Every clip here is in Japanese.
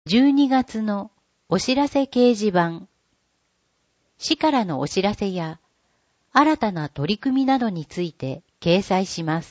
12月のお知らせ掲示板、市からのお知らせや新たな取り組みなどについて掲載します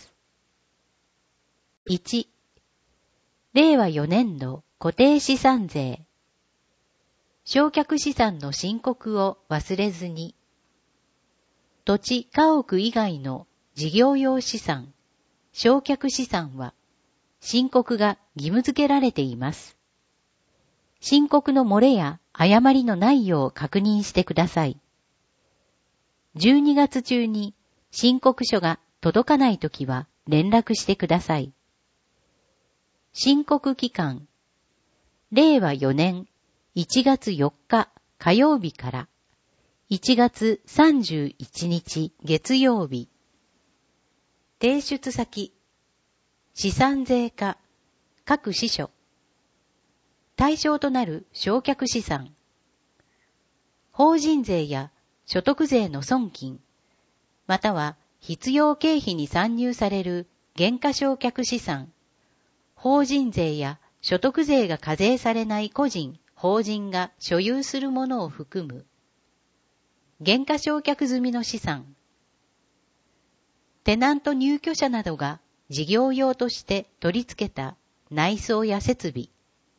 。1、令和4年度固定資産税。償却資産の申告を忘れずに。土地・家屋以外の事業用資産、償却資産は申告が義務付けられています。申告の漏れや誤りのないよう確認してください。12月中に申告書が届かないときは連絡してください。申告期間、令和4年1月4日火曜日から1月31日月曜日。提出先、資産税課、各支所。対象となる償却資産。法人税や所得税の損金、または必要経費に算入される減価償却資産。法人税や所得税が課税されない個人、法人が所有するものを含む。減価償却済みの資産。テナント入居者などが事業用として取り付けた内装や設備。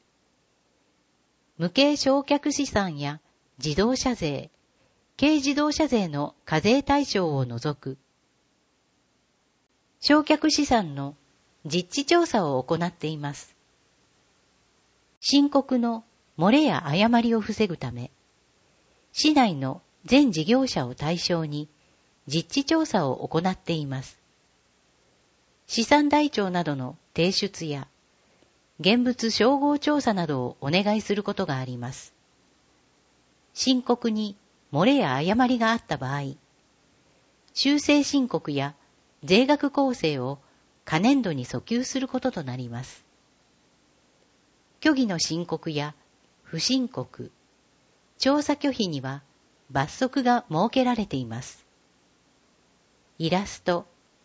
無形償却資産や自動車税、軽自動車税の課税対象を除く。償却資産の実地調査を行っています。申告の漏れや誤りを防ぐため、市内の全事業者を対象に実地調査を行っています。資産台帳などの提出や、現物照合調査などをお願いすることがあります。申告に漏れや誤りがあった場合、修正申告や税額構成を可年度に訴求することとなります。虚偽の申告や不申告、調査拒否には罰則が設けられています。イラスト。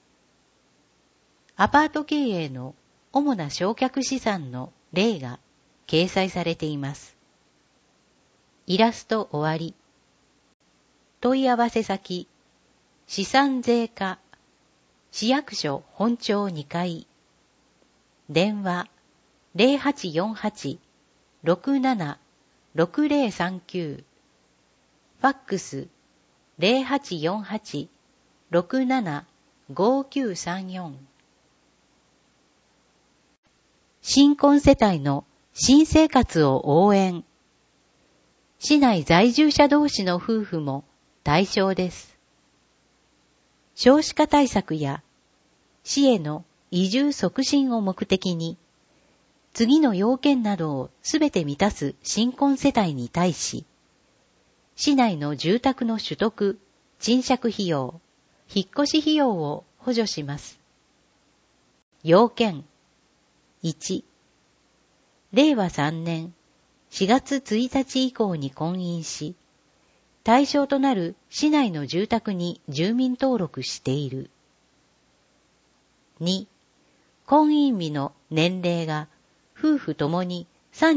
アパート経営の主な償却資産の例が掲載されています。イラスト終わり。問い合わせ先、資産税課、市役所本庁2階。電話、0848-67-6039。ファックス、0848-67-5934。新婚世帯の新生活を応援。市内在住者同士の夫婦も対象です。少子化対策や市への移住促進を目的に、次の要件などをすべて満たす新婚世帯に対し、市内の住宅の取得、賃借費用、引っ越し費用を補助します。要件。1、令和3年4月1日以降に婚姻し、対象となる市内の住宅に住民登録している。2、婚姻日の年齢が夫婦ともに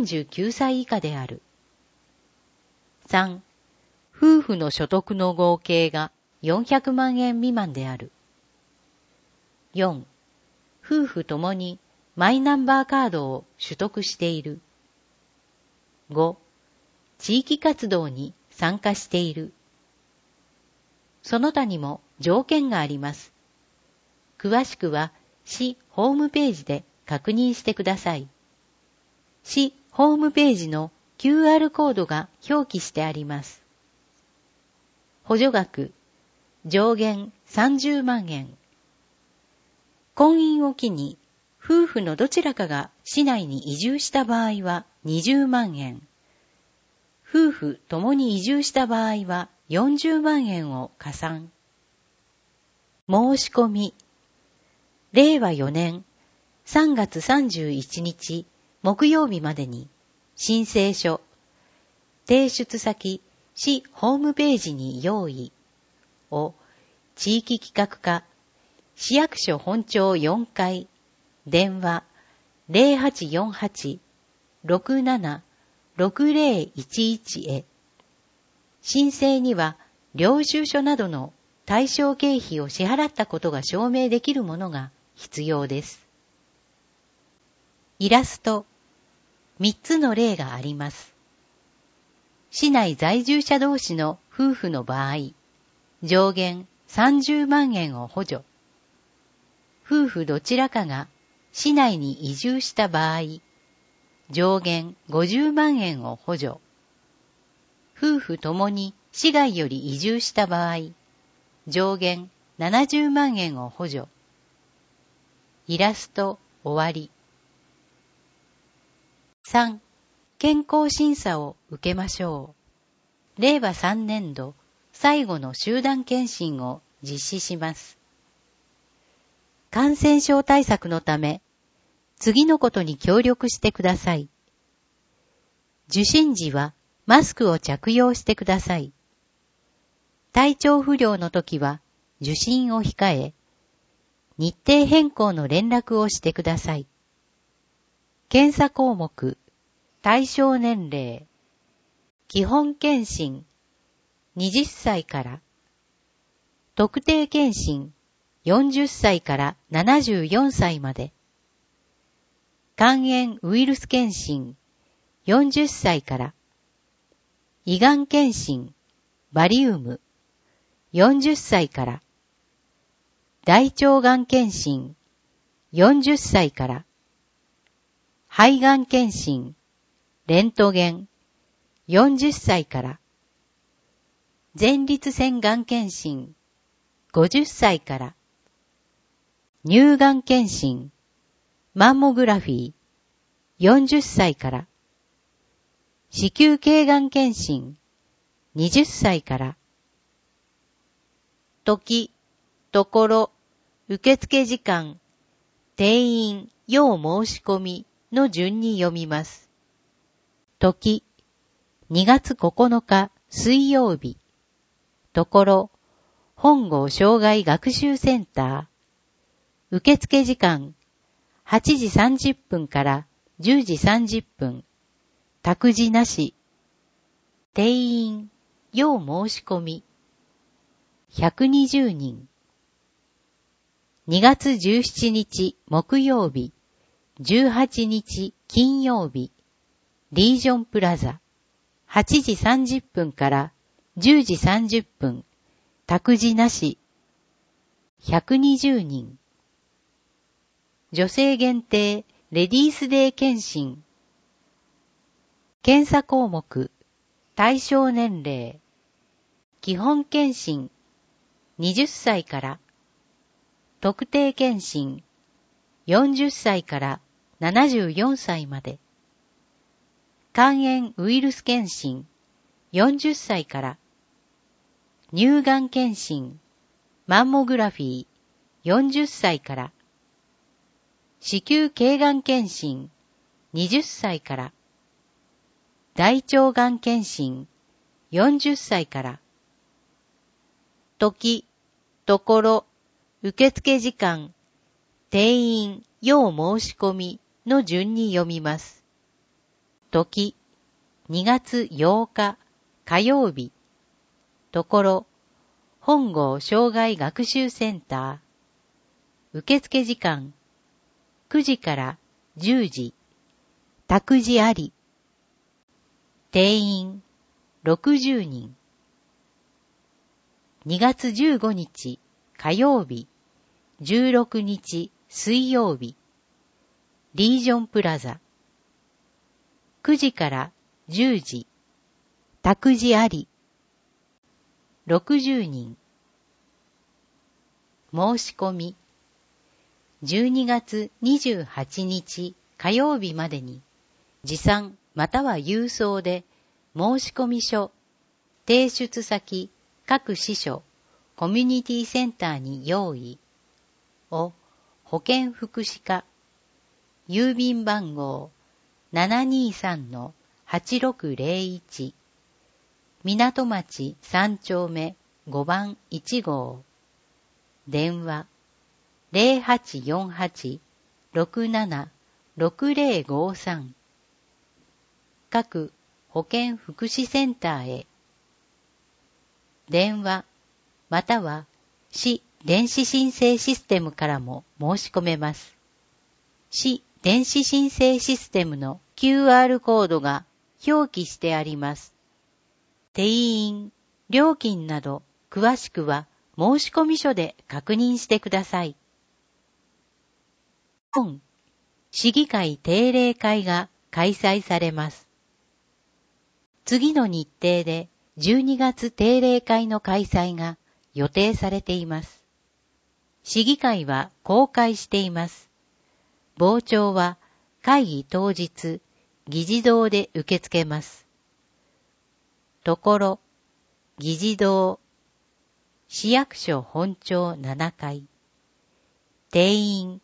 39歳以下である。3、夫婦の所得の合計が400万円未満である。4、夫婦ともにマイナンバーカードを取得している。5、地域活動に参加している。その他にも条件があります。詳しくは市ホームページで確認してください。市ホームページの QR コードが表記してあります。補助額、上限30万円。婚姻を機に夫婦のどちらかが市内に移住した場合は20万円。夫婦ともに移住した場合は40万円を加算。申し込み。令和4年3月31日木曜日までに申請書、提出先、市ホームページに用意を地域企画課、市役所本庁4階、電話 0848-67-6039 6011へ。申請には、領収書などの対象経費を支払ったことが証明できるものが必要です。イラスト。3つの例があります。市内在住者同士の夫婦の場合、上限30万円を補助。夫婦どちらかが市内に移住した場合、上限50万円を補助。夫婦ともに市外より移住した場合、上限70万円を補助。イラスト終わり。3. 健康審査を受けましょう。令和3年度最後の集団検診を実施します。感染症対策のため、次のことに協力してください。受診時はマスクを着用してください。体調不良の時は受診を控え、日程変更の連絡をしてください。検査項目、対象年齢、基本検診、20歳から、特定検診、40歳から74歳まで、肝炎ウイルス検診、40歳から、胃がん検診、バリウム、40歳から、大腸がん検診、40歳から、肺がん検診、レントゲン、40歳から、前立腺がん検診、50歳から、乳がん検診、マンモグラフィー、40歳から、子宮頸がん検診、20歳から、時、ところ、受付時間、定員、要申し込みの順に読みます。時、2月9日水曜日。ところ、本郷障害学習センター。受付時間、8時30分から10時30分。託児なし。定員、要申し込み。120人。2月17日木曜日、18日金曜日。リージョンプラザ。8時30分から10時30分。託児なし。120人。女性限定レディースデー検診。検査項目。対象年齢。基本検診。20歳から。特定検診。40歳から74歳まで。肝炎ウイルス検診。40歳から。乳がん検診。マンモグラフィー。40歳から。子宮頸がん検診。20歳から。大腸がん検診。40歳から。時、ところ、受付時間、定員、要申し込みの順に読みます。時、2月8日火曜日。ところ、本郷障害学習センター。受付時間、9時から10時。託児あり。定員、60人。2月15日火曜日、16日水曜日。リージョンプラザ。9時から10時。託児あり。60人。申し込み。12月28日火曜日までに、持参または郵送で申し込み書、提出先、各支所、コミュニティセンターに用意を保健福祉課、郵便番号 723-8601 港町3丁目5番1号電話 0848-67-6053 各保健福祉センターへ。電話または市電子申請システムからも申し込めます。市電子申請システムの QR コードが表記してあります。定員、料金など詳しくは申込書で確認してください。本市議会定例会が開催されます。次の日程で12月定例会の開催が予定されています。市議会は公開しています。傍聴は会議当日、議事堂で受け付けます。ところ、議事堂、市役所本庁7階、定員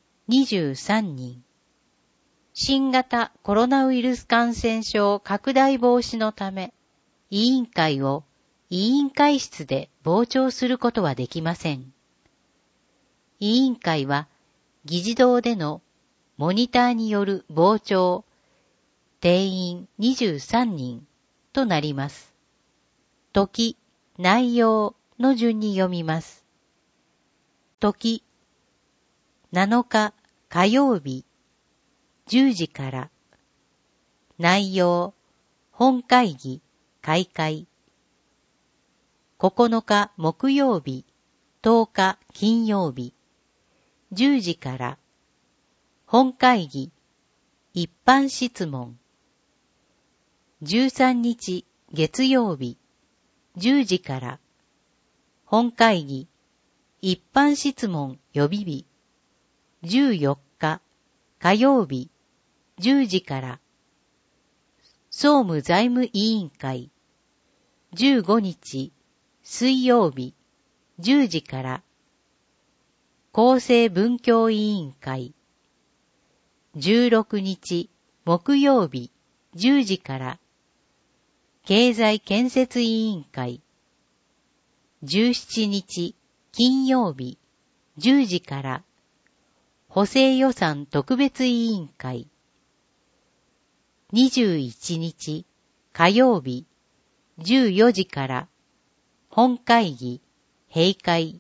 23人。新型コロナウイルス感染症拡大防止のため、委員会を委員会室で傍聴することはできません。委員会は議事堂でのモニターによる傍聴、定員23人となります。時、内容の順に読みます。時、7日火曜日、10時から。内容、本会議、開会。9日木曜日、10日金曜日、10時から。本会議、一般質問。13日月曜日、10時から。本会議、一般質問予備日。14日火曜日、10時から。総務財務委員会。15日水曜日、10時から。厚生文教委員会。16日木曜日、10時から。経済建設委員会。17日金曜日、10時から。補正予算特別委員会。21日火曜日、14時から。本会議、閉会。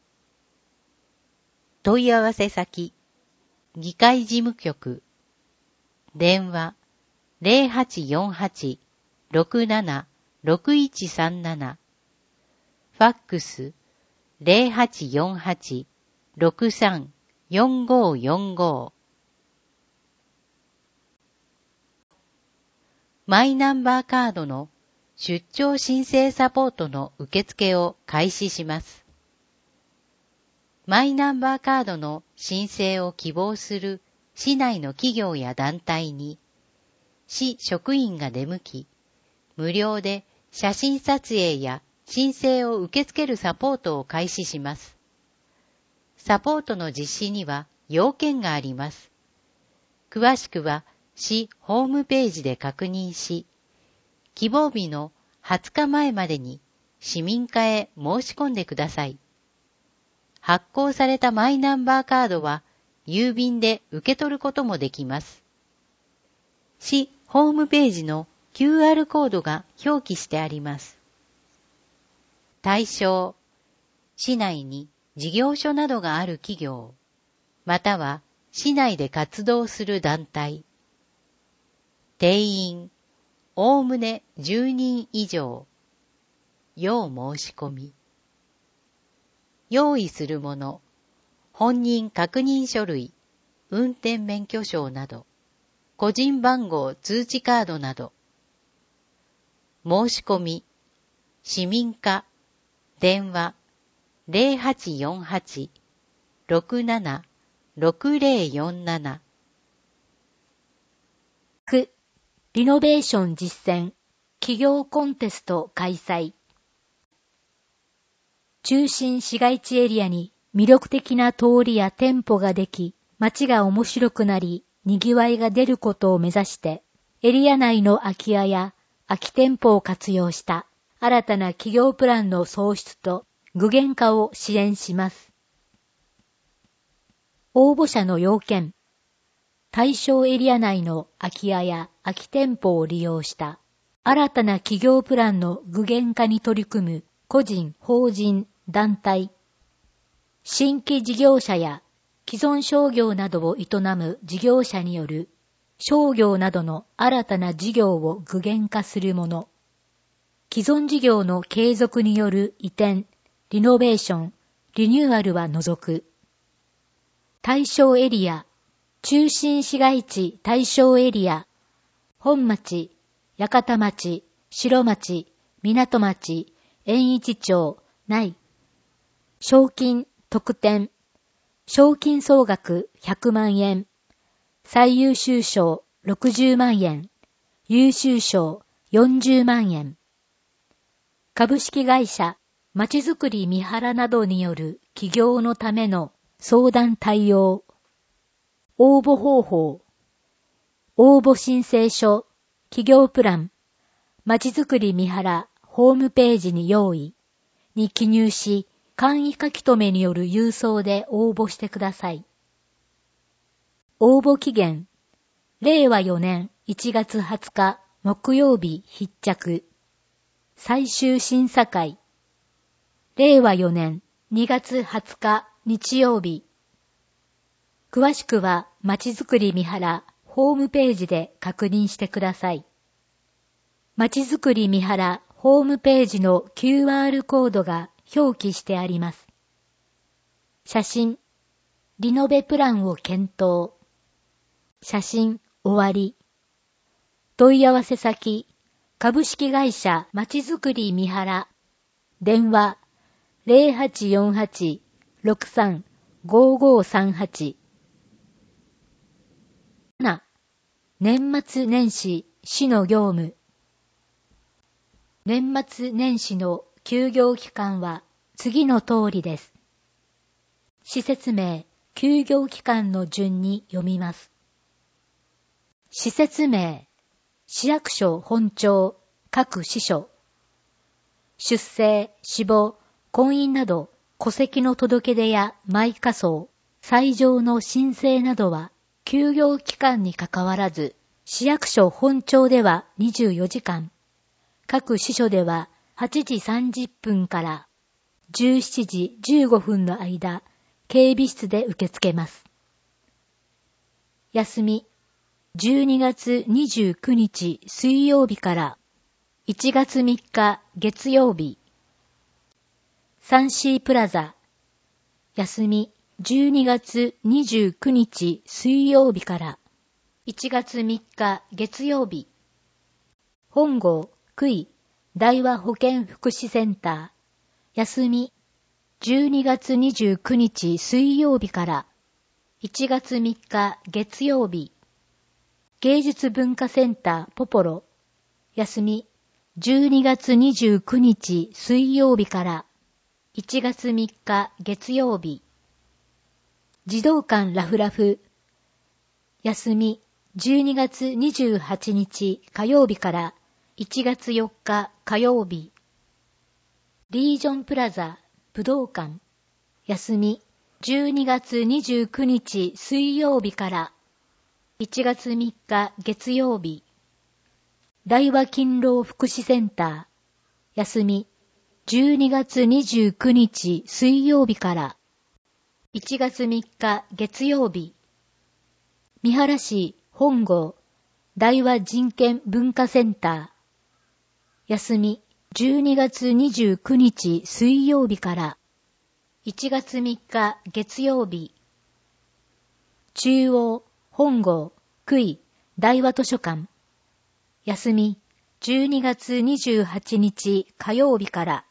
問い合わせ先、議会事務局。電話、0848-67-6137。ファックス、0848-63-4545。マイナンバーカードの出張申請サポートの受付を開始します。マイナンバーカードの申請を希望する市内の企業や団体に、市職員が出向き、無料で写真撮影や申請を受け付けるサポートを開始します。サポートの実施には要件があります。詳しくは市ホームページで確認し、希望日の20日前までに市民課へ申し込んでください。発行されたマイナンバーカードは郵便で受け取ることもできます。市ホームページの QR コードが表記してあります。対象、市内に事業所などがある企業、または市内で活動する団体。定員、おおむね10人以上。要申し込み。用意するもの、本人確認書類、運転免許証など、個人番号通知カードなど。申し込み、市民課、電話、0848-67-6047。 9、リノベーション実践、企業コンテスト開催。中心市街地エリアに魅力的な通りや店舗ができ、街が面白くなり、賑わいが出ることを目指して、エリア内の空き家や空き店舗を活用した新たな企業プランの創出と具現化を支援します。応募者の要件、対象エリア内の空き家や空き店舗を利用した新たな企業プランの具現化に取り組む個人、法人、団体、新規事業者や既存商業などを営む事業者による商業などの新たな事業を具現化するもの、既存事業の継続による移転、リノベーション、リニューアルは除く。対象エリア、中心市街地対象エリア、本町、八幡町、白町、港町、円一町、内。賞金、特典。賞金総額100万円。最優秀賞60万円。優秀賞40万円。株式会社、まちづくり三原などによる起業のための相談対応。応募方法。応募申請書、企業プラン、まちづくり三原ホームページに用意に記入し、簡易書き留めによる郵送で応募してください。応募期限、令和4年1月20日木曜日必着。最終審査会、令和4年2月20日日曜日。詳しくはまちづくり三原ホームページで確認してください。まちづくり三原ホームページの QR コードが表記してあります。写真、リノベプランを検討。写真、終わり。問い合わせ先、株式会社まちづくり三原。電話、0848-635538。7. 年末年始市の業務。年末年始の休業期間は次の通りです。施設名、休業期間の順に読みます。施設名、市役所本庁、各支所。出生、死亡、婚姻など戸籍の届け出や埋火葬、斎場の申請などは休業期間にかかわらず、市役所本庁では24時間、各支所では8時30分から17時15分の間、警備室で受け付けます。休み、12月29日水曜日から1月3日月曜日。サンシープラザ、休み、12月29日水曜日から1月3日月曜日。本郷、区井、大和保健福祉センター、休み、12月29日水曜日から1月3日月曜日。芸術文化センターポポロ、休み、12月29日水曜日から1月3日月曜日。児童館ラフラフ、休み、12月28日火曜日から1月4日火曜日。リージョンプラザ武道館、休み、12月29日水曜日から1月3日月曜日。大和勤労福祉センター、休み、12月29日水曜日から1月3日月曜日。三原市本郷大和人権文化センター、休み、12月29日水曜日から1月3日月曜日。中央本郷区井大和図書館、休み、12月28日火曜日から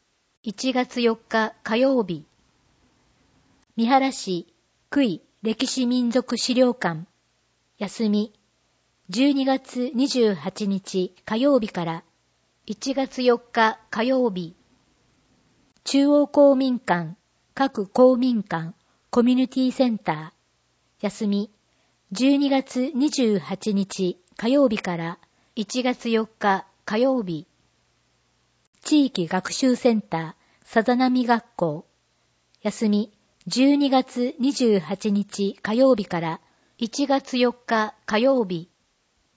1月4日火曜日。三原市区井歴史民族資料館、休み、12月28日火曜日から1月4日火曜日。中央公民館各公民館コミュニティセンター、休み、12月28日火曜日から1月4日火曜日。地域学習センターさざなみ学校、休み、12月28日火曜日から1月4日火曜日。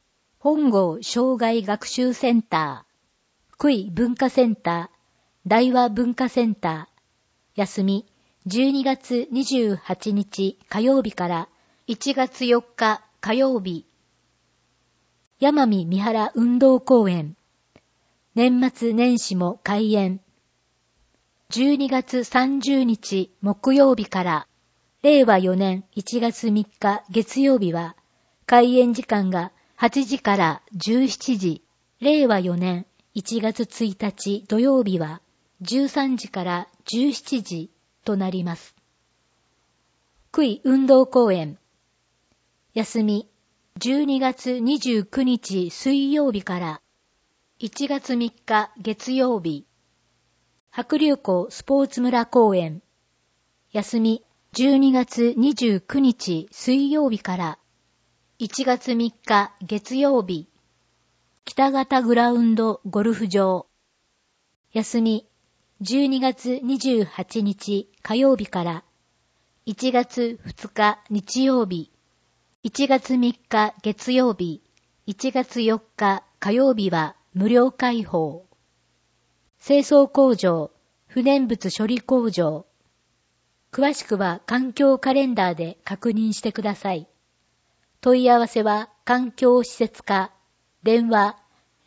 本郷障害学習センター、福井文化センター、大和文化センター、休み、12月28日火曜日から1月4日火曜日。山見三原運動公園。年末年始も開園。12月30日木曜日から令和4年1月3日月曜日は開園時間が8時から17時。令和4年1月1日土曜日は13時から17時となります。福井運動公園。休み、12月29日水曜日から1月3日月曜日。白龍湖スポーツ村公園。休み、12月29日水曜日から1月3日月曜日。北方グラウンドゴルフ場。休み、12月28日火曜日から1月2日日曜日、1月3日月曜日、1月4日火曜日は無料開放。清掃工場、不燃物処理工場。詳しくは環境カレンダーで確認してください。問い合わせは環境施設課、電話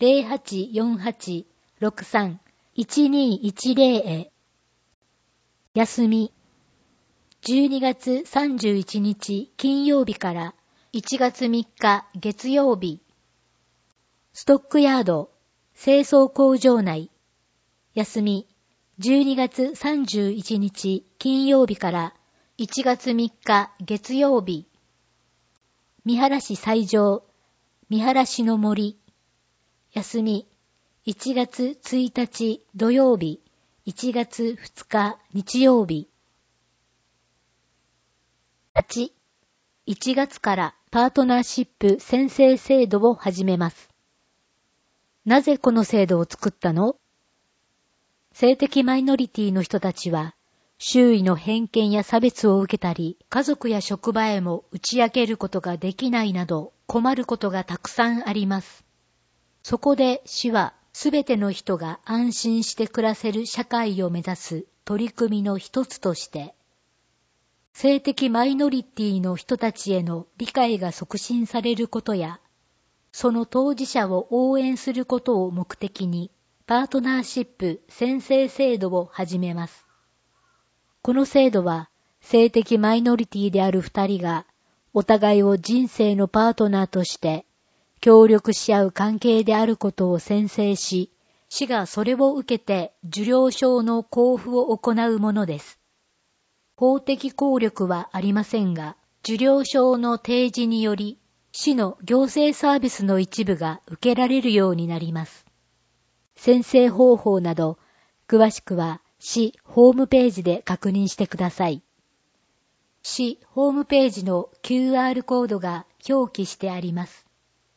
0848-63-1210 へ。休み。12月31日金曜日から1月3日月曜日。ストックヤード、清掃工場内。休み。12月31日金曜日から1月3日月曜日。三原市西条、三原市の森。休み。1月1日土曜日、1月2日日曜日。8、1月からパートナーシップ宣誓制度を始めます。なぜこの制度を作ったの？性的マイノリティの人たちは、周囲の偏見や差別を受けたり、家族や職場へも打ち明けることができないなど困ることがたくさんあります。そこで市は、すべての人が安心して暮らせる社会を目指す取り組みの一つとして、性的マイノリティの人たちへの理解が促進されることや、その当事者を応援することを目的に、パートナーシップ宣誓制度を始めます。この制度は、性的マイノリティである二人が、お互いを人生のパートナーとして、協力し合う関係であることを宣誓し、市がそれを受けて受領証の交付を行うものです。法的効力はありませんが、受領証の提示により、市の行政サービスの一部が受けられるようになります。宣誓方法など、詳しくは市ホームページで確認してください。市ホームページの QR コードが表記してあります。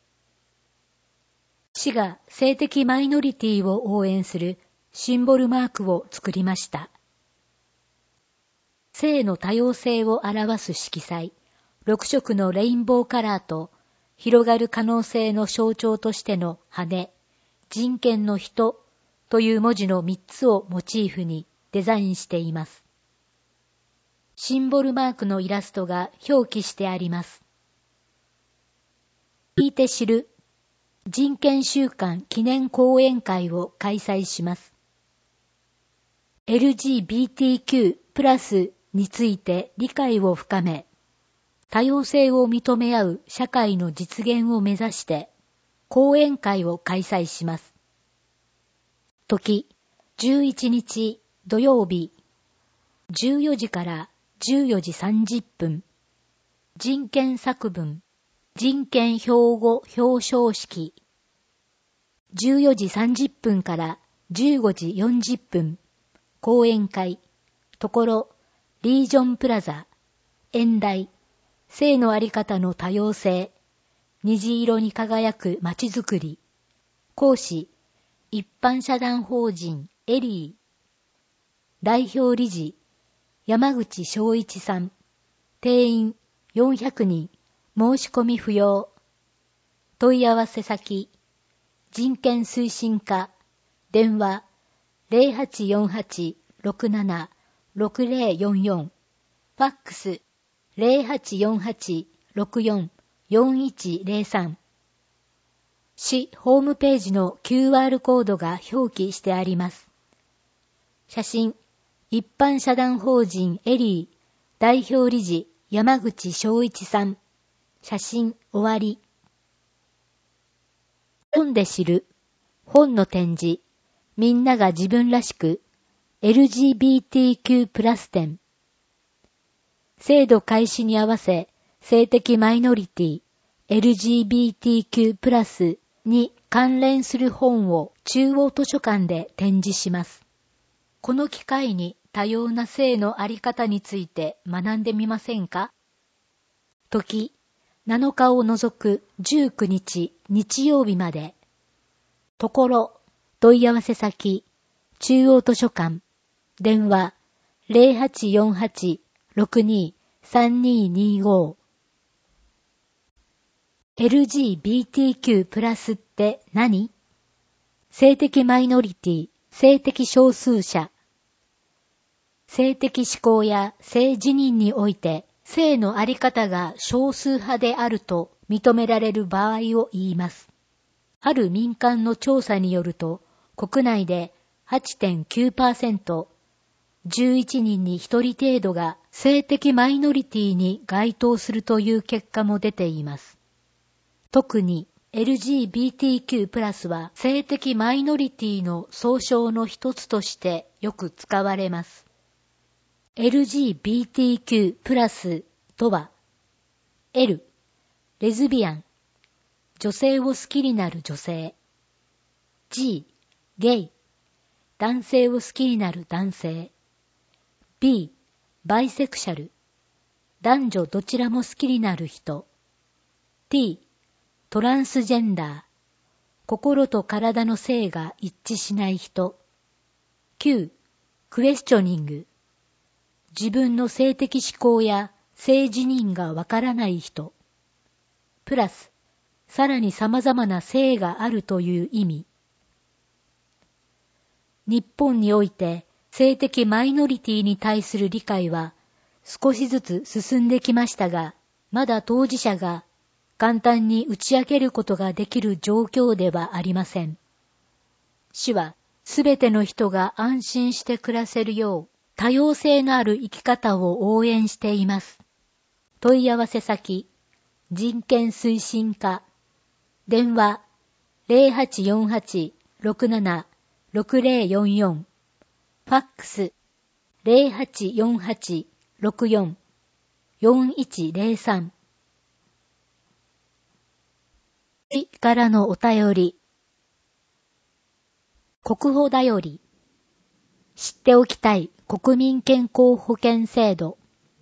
市が性的マイノリティを応援するシンボルマークを作りました。性の多様性を表す色彩、6色のレインボーカラーと、広がる可能性の象徴としての羽、人権の人という文字の3つをモチーフにデザインしています。シンボルマークのイラストが表記してあります。聞いて知る人権週間記念講演会を開催します。LGBTQ+ について理解を深め、多様性を認め合う社会の実現を目指して講演会を開催します。時、11日土曜日、14時から14時30分、人権作文、人権標語表彰式、14時30分から15時40分、講演会、ところ、リージョンプラザ、演題、性のあり方の多様性、虹色に輝くまちづくり、講師、一般社団法人エリー、代表理事、山口昭一さん、定員400人、申し込み不要。 問い合わせ先、人権推進課、電話 0848-67-6044、ファックス 0848-64-4103。市ホームページの QR コードが表記してあります。写真、一般社団法人エリー、代表理事山口昭一さん。写真終わり。本で知る。本の展示。みんなが自分らしく。LGBTQ+ 展。制度開始に合わせ、性的マイノリティ、LGBTQ+ に関連する本を中央図書館で展示します。この機会に多様な性のあり方について学んでみませんか？時、7日を除く19日日曜日まで。ところ、問い合わせ先、中央図書館、電話0848-62-3225。LGBTQ+ って何？性的マイノリティ、性的少数者。性的指向や性自認において、性のあり方が少数派であると認められる場合を言います。ある民間の調査によると、国内で 8.9%、11人に1人程度が性的マイノリティに該当するという結果も出ています。特に LGBTQ+ は性的マイノリティの総称の一つとしてよく使われます。LGBTQ+ とは、L、レズビアン、女性を好きになる女性。G、ゲイ、男性を好きになる男性。B、バイセクシャル、男女どちらも好きになる人。T、トランスジェンダー、心と体の性が一致しない人。Q、クエスチョニング、自分の性的指向や性自認がわからない人。プラス、さらに様々な性があるという意味。日本において性的マイノリティに対する理解は少しずつ進んできましたが、まだ当事者が簡単に打ち明けることができる状況ではありません。市はすべての人が安心して暮らせるよう多様性のある生き方を応援しています。問い合わせ先、人権推進課、電話0848-67-6044、ファックス0848-64-4103。からのお便り。国保だより。知っておきたい国民健康保険制度。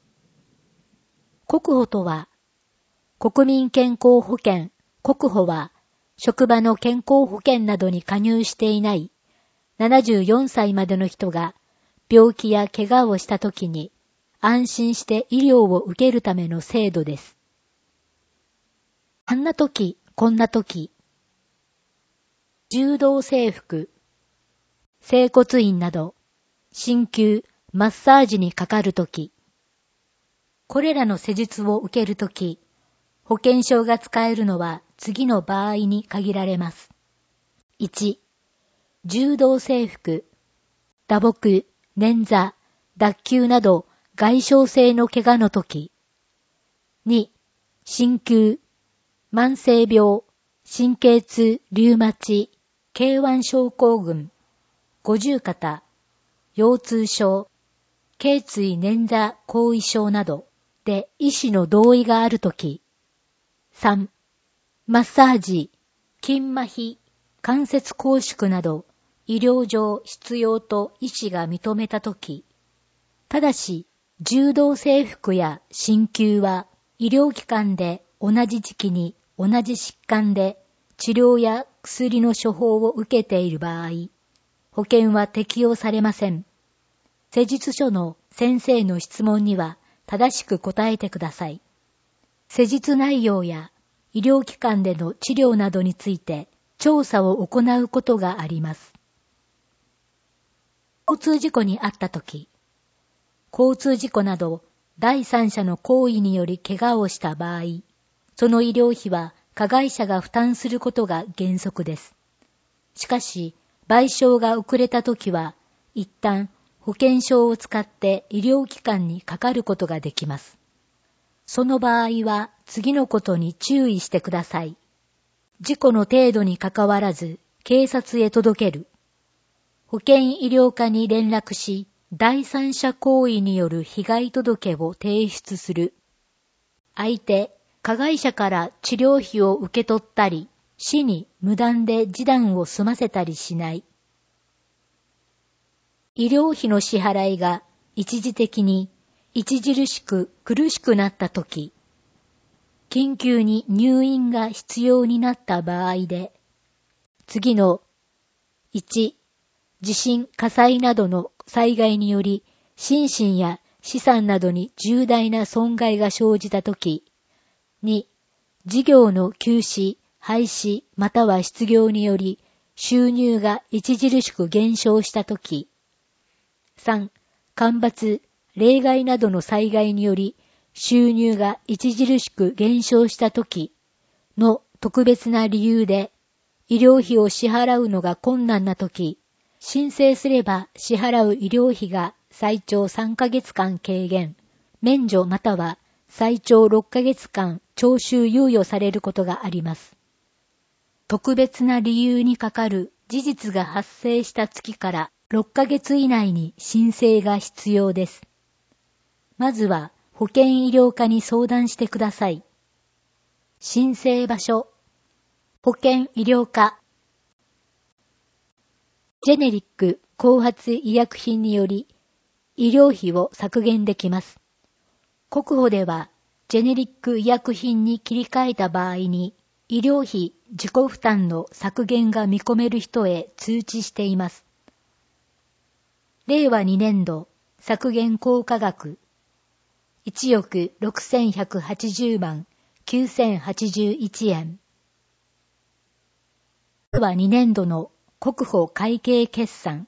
国保とは、国民健康保険、国保は、職場の健康保険などに加入していない74歳までの人が病気や怪我をしたときに安心して医療を受けるための制度です。あんなとき、こんなとき、柔道整復、整骨院など、鍼灸、マッサージにかかるとき、これらの施術を受けるとき、保険証が使えるのは次の場合に限られます。1、柔道整復、打撲、捻挫、脱臼など外傷性の怪我のとき。2、鍼灸、慢性病、神経痛、リウマチ、K1症候群、五十肩、腰痛症、頸椎捻挫後遺症などで医師の同意があるとき。3、マッサージ、筋麻痺、関節拘縮など医療上必要と医師が認めたとき。ただし、柔道整復や鍼灸は医療機関で同じ時期に同じ疾患で治療や薬の処方を受けている場合、保険は適用されません。施術所の先生の質問には正しく答えてください。施術内容や医療機関での治療などについて調査を行うことがあります。交通事故に遭ったとき、交通事故など第三者の行為により怪我をした場合、その医療費は加害者が負担することが原則です。しかし、賠償が遅れたときは、一旦保険証を使って医療機関にかかることができます。その場合は次のことに注意してください。事故の程度にかかわらず警察へ届ける。保険医療課に連絡し、第三者行為による被害届を提出する。相手、加害者から治療費を受け取ったり、死に無断で示談を済ませたりしない。医療費の支払いが一時的に著しく苦しくなったとき、緊急に入院が必要になった場合で、次の1、地震、火災などの災害により心身や資産などに重大な損害が生じたとき、2、事業の休止、廃止または失業により収入が著しく減少したとき、3、干ばつ、冷害などの災害により収入が著しく減少したときの特別な理由で医療費を支払うのが困難なとき、申請すれば支払う医療費が最長3ヶ月間軽減、免除または最長6ヶ月間徴収猶予されることがあります。特別な理由にかかる事実が発生した月から6ヶ月以内に申請が必要です。まずは保険医療課に相談してください。申請場所、保険医療課。ジェネリック後発医薬品により医療費を削減できます。国保ではジェネリック医薬品に切り替えた場合に医療費自己負担の削減が見込める人へ通知しています。令和2年度削減効果額1億6180万9081円。令和2年度の国保会計決算。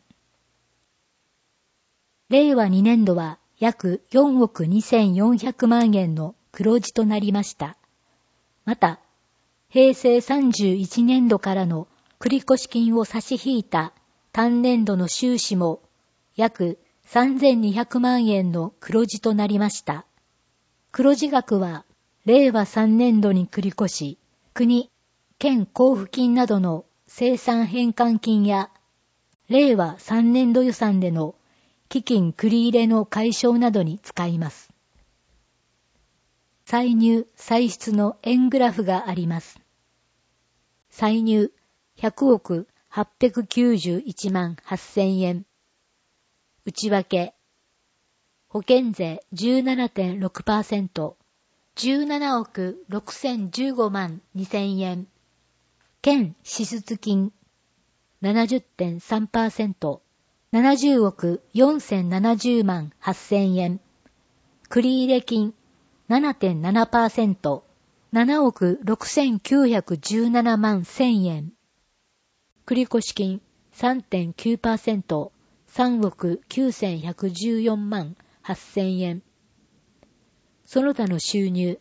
令和2年度は約4億2400万円の黒字となりました。また、平成31年度からの繰越金を差し引いた単年度の収支も約3200万円の黒字となりました。黒字額は令和3年度に繰り越し、国、県交付金などの生産返還金や、令和3年度予算での基金繰り入れの解消などに使います。歳入・歳出の円グラフがあります。歳入100億891万8000円。内訳保険税 17.6%、17億6015万2000円。県支出金 70.3%、70億4070万8000円。繰入金 7.7%、7億6917万1000円。繰越金 3.9%、3億9114万8000円。その他の収入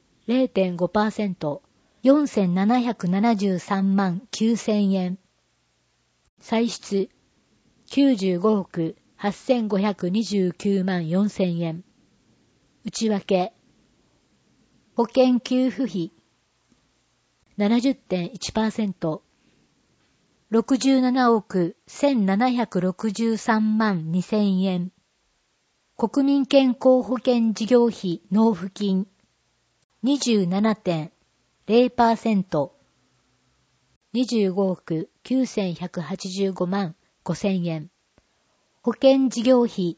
0.5%、4773万9000円。歳出95億8529万4000円。内訳保険給付費 70.1%、67億1763万2000円。国民健康保険事業費納付金 27.0%、25億9185万5000円。保険事業費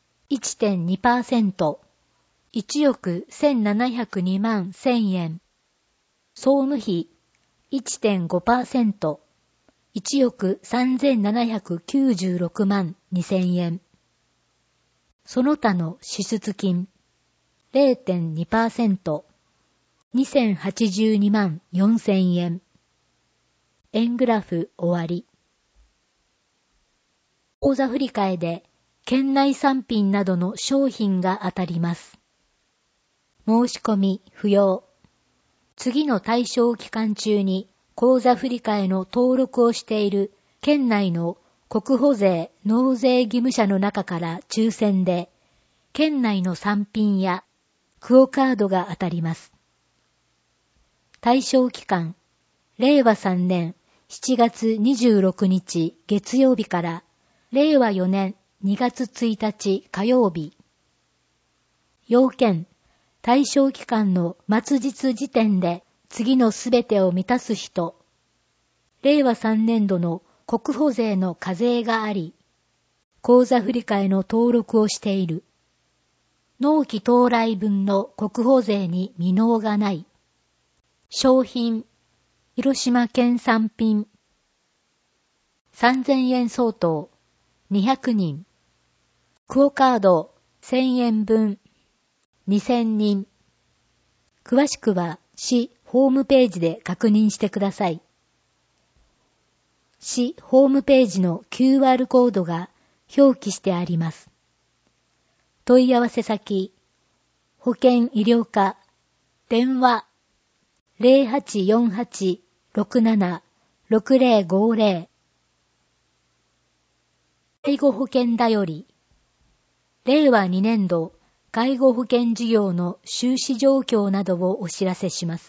1.2%、1億1702万1000円。総務費 1.5%、1億3796万2000円。その他の支出金 0.2%、 2082万4000円。円グラフ終わり。口座振替で県内産品などの商品が当たります。申し込み不要。次の対象期間中に口座振替の登録をしている県内の国保税・納税義務者の中から抽選で県内の産品やクオカードが当たります。対象期間、令和3年7月26日月曜日から令和4年2月1日火曜日。要件、対象期間の末日時点で次のすべてを満たす人。令和3年度の国保税の課税があり、口座振替の登録をしている。納期到来分の国保税に未納がない。商品、広島県産品。3000円相当、200人。クオカード、1000円分。2000人。詳しくは市ホームページで確認してください。市ホームページの QR コードが表記してあります。問い合わせ先、保健医療課、電話 0848-67-6050 介護保険だより、令和2年度介護保険事業の収支状況などをお知らせします。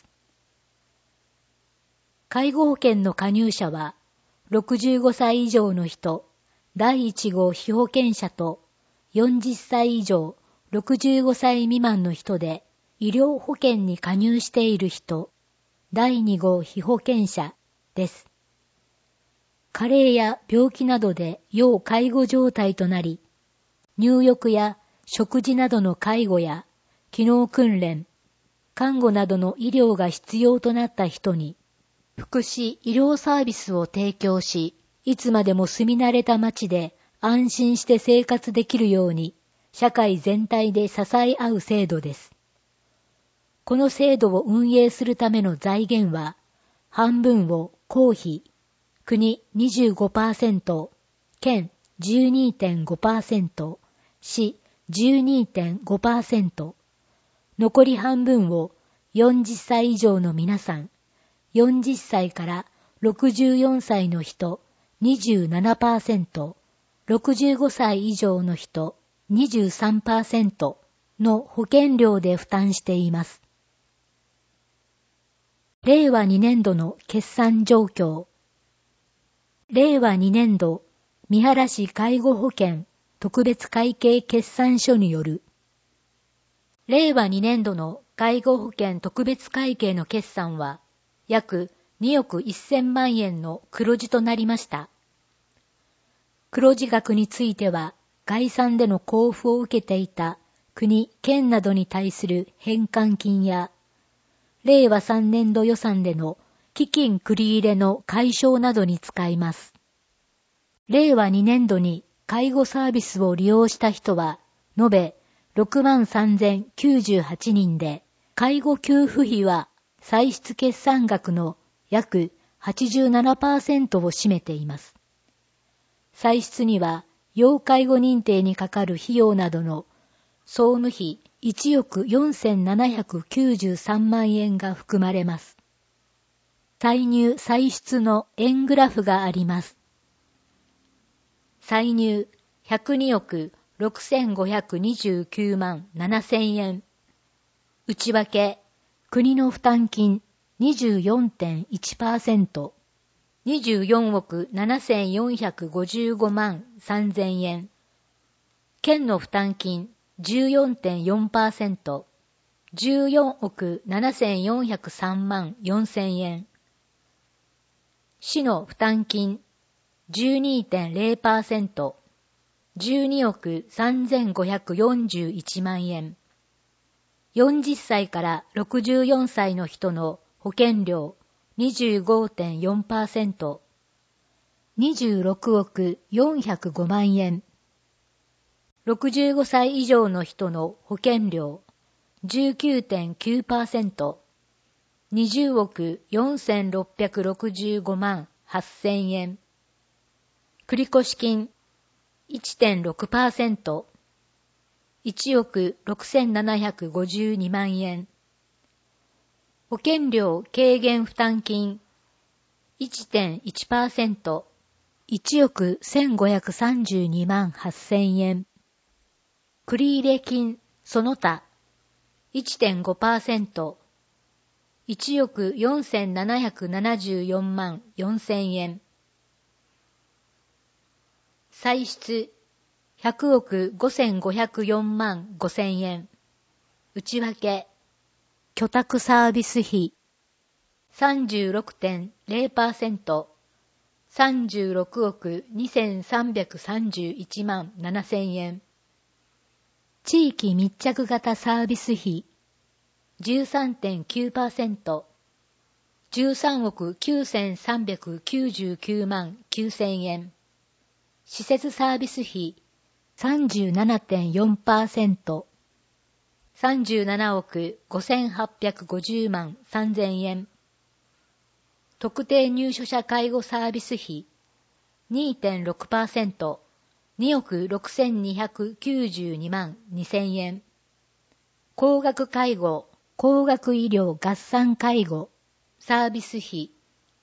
介護保険の加入者は、65歳以上の人、第1号被保険者と、40歳以上、65歳未満の人で、医療保険に加入している人、第2号被保険者です。加齢や病気などで要介護状態となり、入浴や食事などの介護や機能訓練、看護などの医療が必要となった人に、福祉医療サービスを提供し、いつまでも住み慣れた町で安心して生活できるように、社会全体で支え合う制度です。この制度を運営するための財源は、半分を公費、国 25%、県 12.5%、市 12.5%、残り半分を40歳以上の皆さん、40歳から64歳の人 27%、65歳以上の人 23% の保険料で負担しています。令和2年度の決算状況。令和2年度三原市介護保険特別会計決算書による。令和2年度の介護保険特別会計の決算は、約2億1000万円の黒字となりました。黒字額については、概算での交付を受けていた国・県などに対する返還金や、令和3年度予算での基金繰り入れの解消などに使います。令和2年度に介護サービスを利用した人は、延べ63,098人で、介護給付費は歳出決算額の約 87% を占めています。歳出には、要介護認定にかかる費用などの総務費1億4793万円が含まれます。歳入歳出の円グラフがあります。歳入102億6529万7000円。内訳、国の負担金 24.1%、24億7455万3000円。県の負担金 14.4%、14億7403万4000円。市の負担金 12.0%、12億3541万円。40歳から64歳の人の保険料 25.4%、26億405万円。65歳以上の人の保険料 19.9%、 20億4665万8000円。繰越金 1.6%、1億6752万円。保険料軽減負担金 1.1%、1億1532万8000円。繰入金その他 1.5%、1億4774万4000円。歳出100億5504万5000円。内訳居宅サービス費 36.0%、36億2331万7000円。地域密着型サービス費 13.9%、13億9399万9000円。施設サービス費 37.4%、37億5850万3000円。特定入所者介護サービス費 2.6%、2億6292万2000円。高額介護、高額医療合算介護サービス費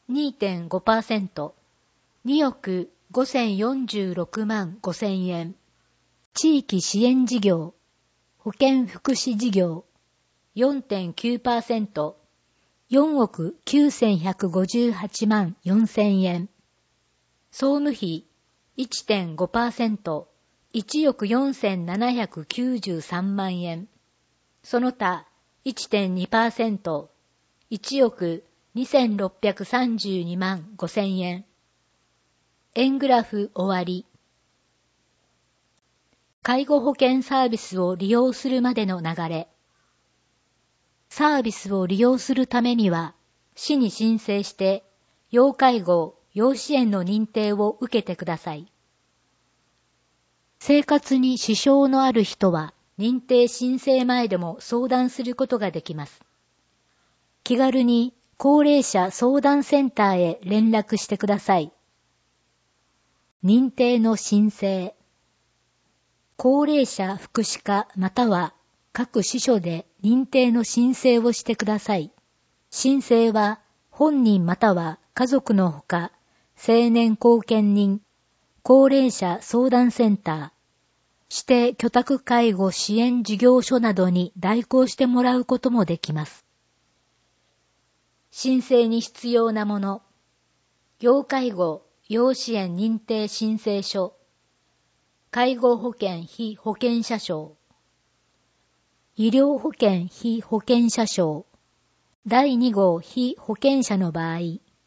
2.5%、2億5046万5000円。地域支援事業、保健福祉事業 4.9%、4億9158万4000円。総務費 1.5%、1億4793万円。その他 1.2%、1億2632万5000円。円グラフ終わり。介護保険サービスを利用するまでの流れ。サービスを利用するためには、市に申請して、要介護・要支援の認定を受けてください。生活に支障のある人は、認定申請前でも相談することができます。気軽に高齢者相談センターへ連絡してください。認定の申請。高齢者福祉課または各支所で認定の申請をしてください。申請は本人または家族のほか、成年後見人、高齢者相談センター、指定居宅介護支援事業所などに代行してもらうこともできます。申請に必要なもの、要介護・要支援認定申請書、介護保険被保険者証、医療保険被保険者証、第2号被保険者の場合。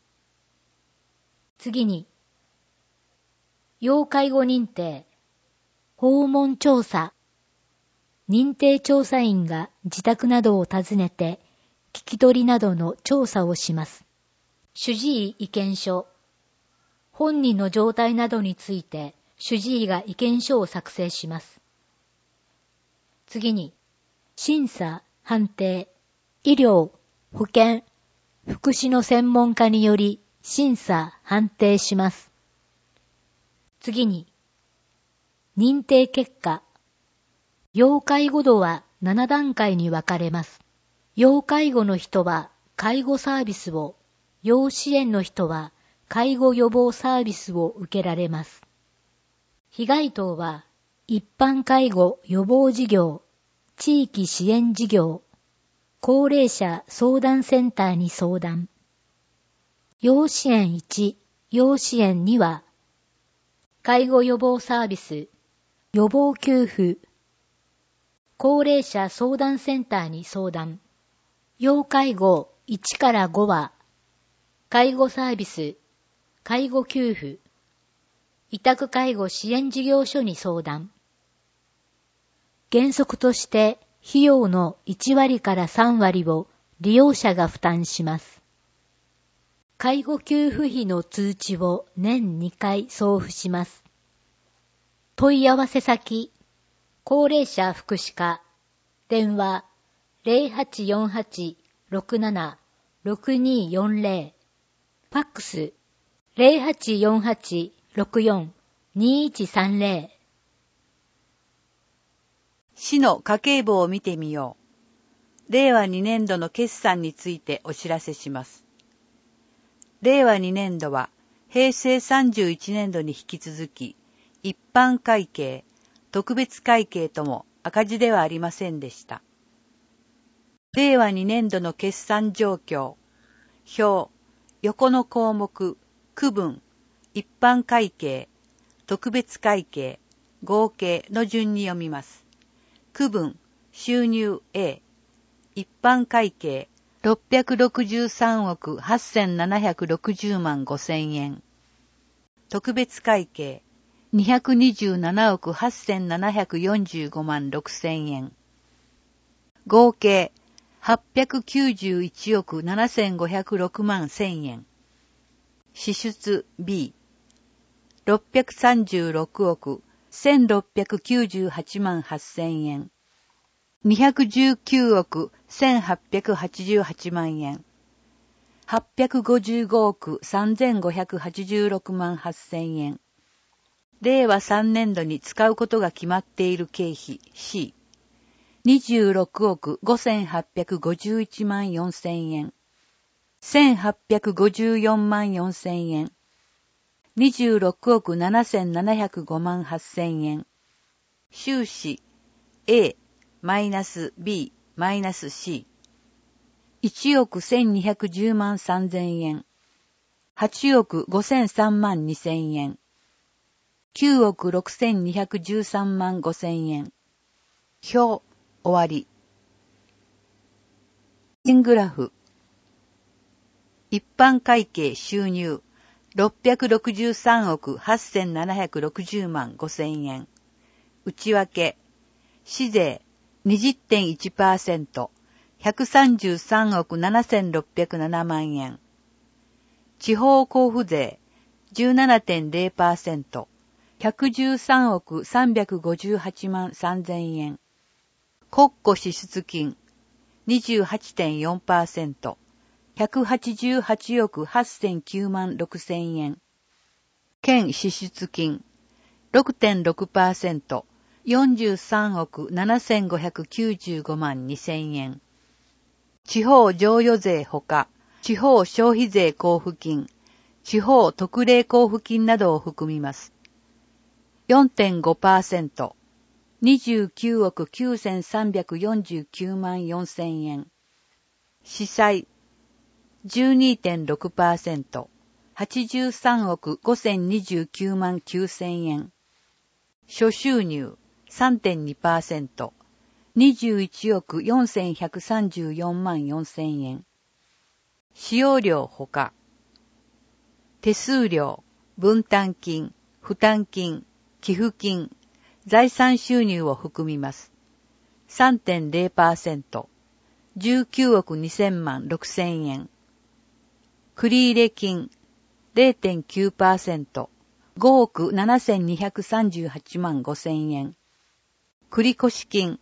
次に、要介護認定、訪問調査、認定調査員が自宅などを訪ねて、聞き取りなどの調査をします。主治医意見書、本人の状態などについて主治医が意見書を作成します。次に、審査、判定、医療、保健、福祉の専門家により審査、判定します。次に、認定結果、要介護度は7段階に分かれます。要介護の人は介護サービスを、要支援の人は介護予防サービスを受けられます。被害等は一般介護予防事業、地域支援事業、高齢者相談センターに相談。要支援1、要支援2は、介護予防サービス、予防給付、高齢者相談センターに相談。要介護1から5は、介護サービス、介護給付、委託介護支援事業所に相談。原則として費用の1割から3割を利用者が負担します。介護給付費の通知を年2回送付します。問い合わせ先、高齢者福祉課、電話 0848-67-5555 6240。ファックス 0848-64-2130。 市の家計簿を見てみよう。令和2年度の決算についてお知らせします。令和2年度は平成31年度に引き続き、一般会計、特別会計とも赤字ではありませんでした。令和2年度の決算状況、表、横の項目、区分、一般会計、特別会計、合計の順に読みます。区分、収入 A、一般会計、663億8760万5千円。特別会計、227億8745万6千円。合計、891億7506万1000円。支出 B、636億1698万8000円。219億1888万円。855億3586万8000円。令和3年度に使うことが決まっている経費 C、26億5851万4000円。1854万4000円。26億7705万8000円。収支 A-B-C。1億1210万3000円。8億5003万2000円。9億6213万5000円。表、終わり。円グラフ。一般会計収入663億8760万5000円。内訳。市税 20.1%、133億7607万円。地方交付税 17.0%、113億358万3000円。国庫支出金 28.4%、188億8009万6000円。県支出金 6.6%、43億7595万2000円。地方譲与税ほか、地方消費税交付金、地方特例交付金などを含みます。4.5%、29億9349万4000円。司債、12.6%、83億5029万9000円。諸収入、3.2%、21億4134万4000円。使用料ほか、手数料、分担金、負担金、寄付金、財産収入を含みます。3.0%、19億2000万6000円。繰入金、0.9%、5億7238万5000円。繰越金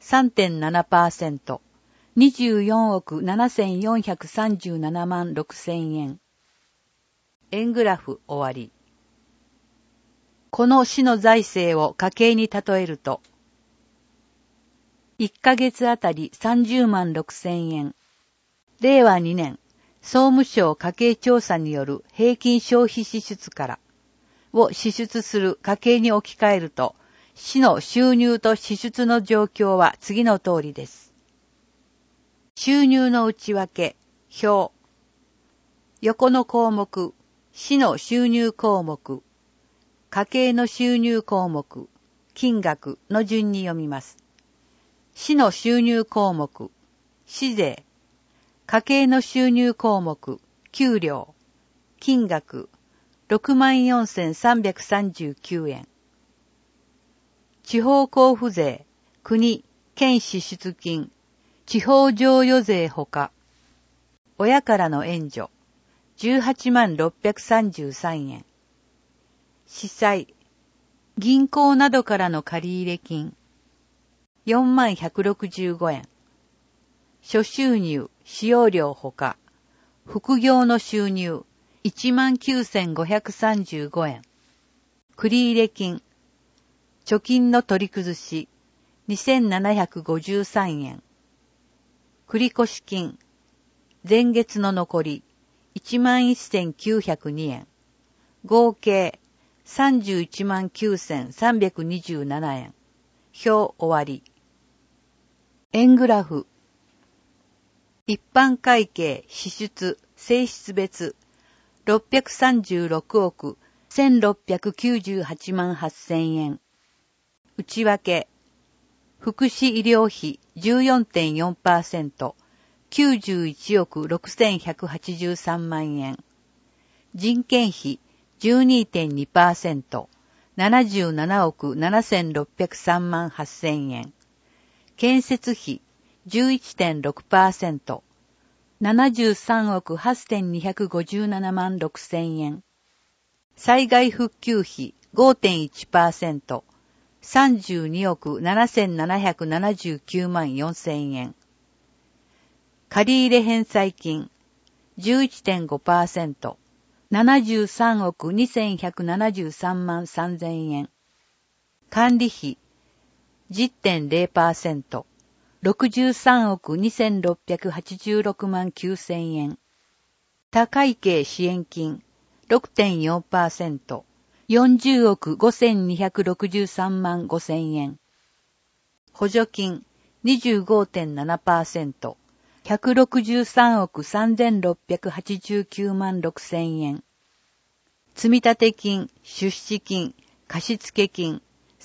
3.7%、24億7437万6000円。円グラフ終わり。この市の財政を家計に例えると、1ヶ月あたり30万6000円。令和2年、総務省家計調査による平均消費支出からを支出する家計に置き換えると、市の収入と支出の状況は次の通りです。収入の内訳、表。横の項目、市の収入項目、家計の収入項目、金額の順に読みます。市の収入項目、市税、家計の収入項目、給料、金額、64,339円。地方交付税、国、県支出金、地方譲与税ほか、親からの援助、18万633円。司債、銀行などからの借入金、4万165円。諸収入、使用料ほか、 副業の収入、19,535 円。繰入金、貯金の取り崩し、2,753 円。繰越金、前月の残り、11,902 円。合計、319,327 円。表終わり。円グラフ。一般会計支出性質別636億1698万8000円。内訳。福祉医療費 14.4%、91億6183万円。人件費 12.2%、77億7603万8000円。建設費 11.6%、73億8257万6000円。災害復旧費 5.1%、32億7779万4000円。借入返済金 11.5%、73億2173万3000円。管理費 10.0%、63億2686万9000円。他会計支援金 6.4%、40億5263万5000円。補助金 25.7%、163億3689万6000円。積立金、出資金、貸付金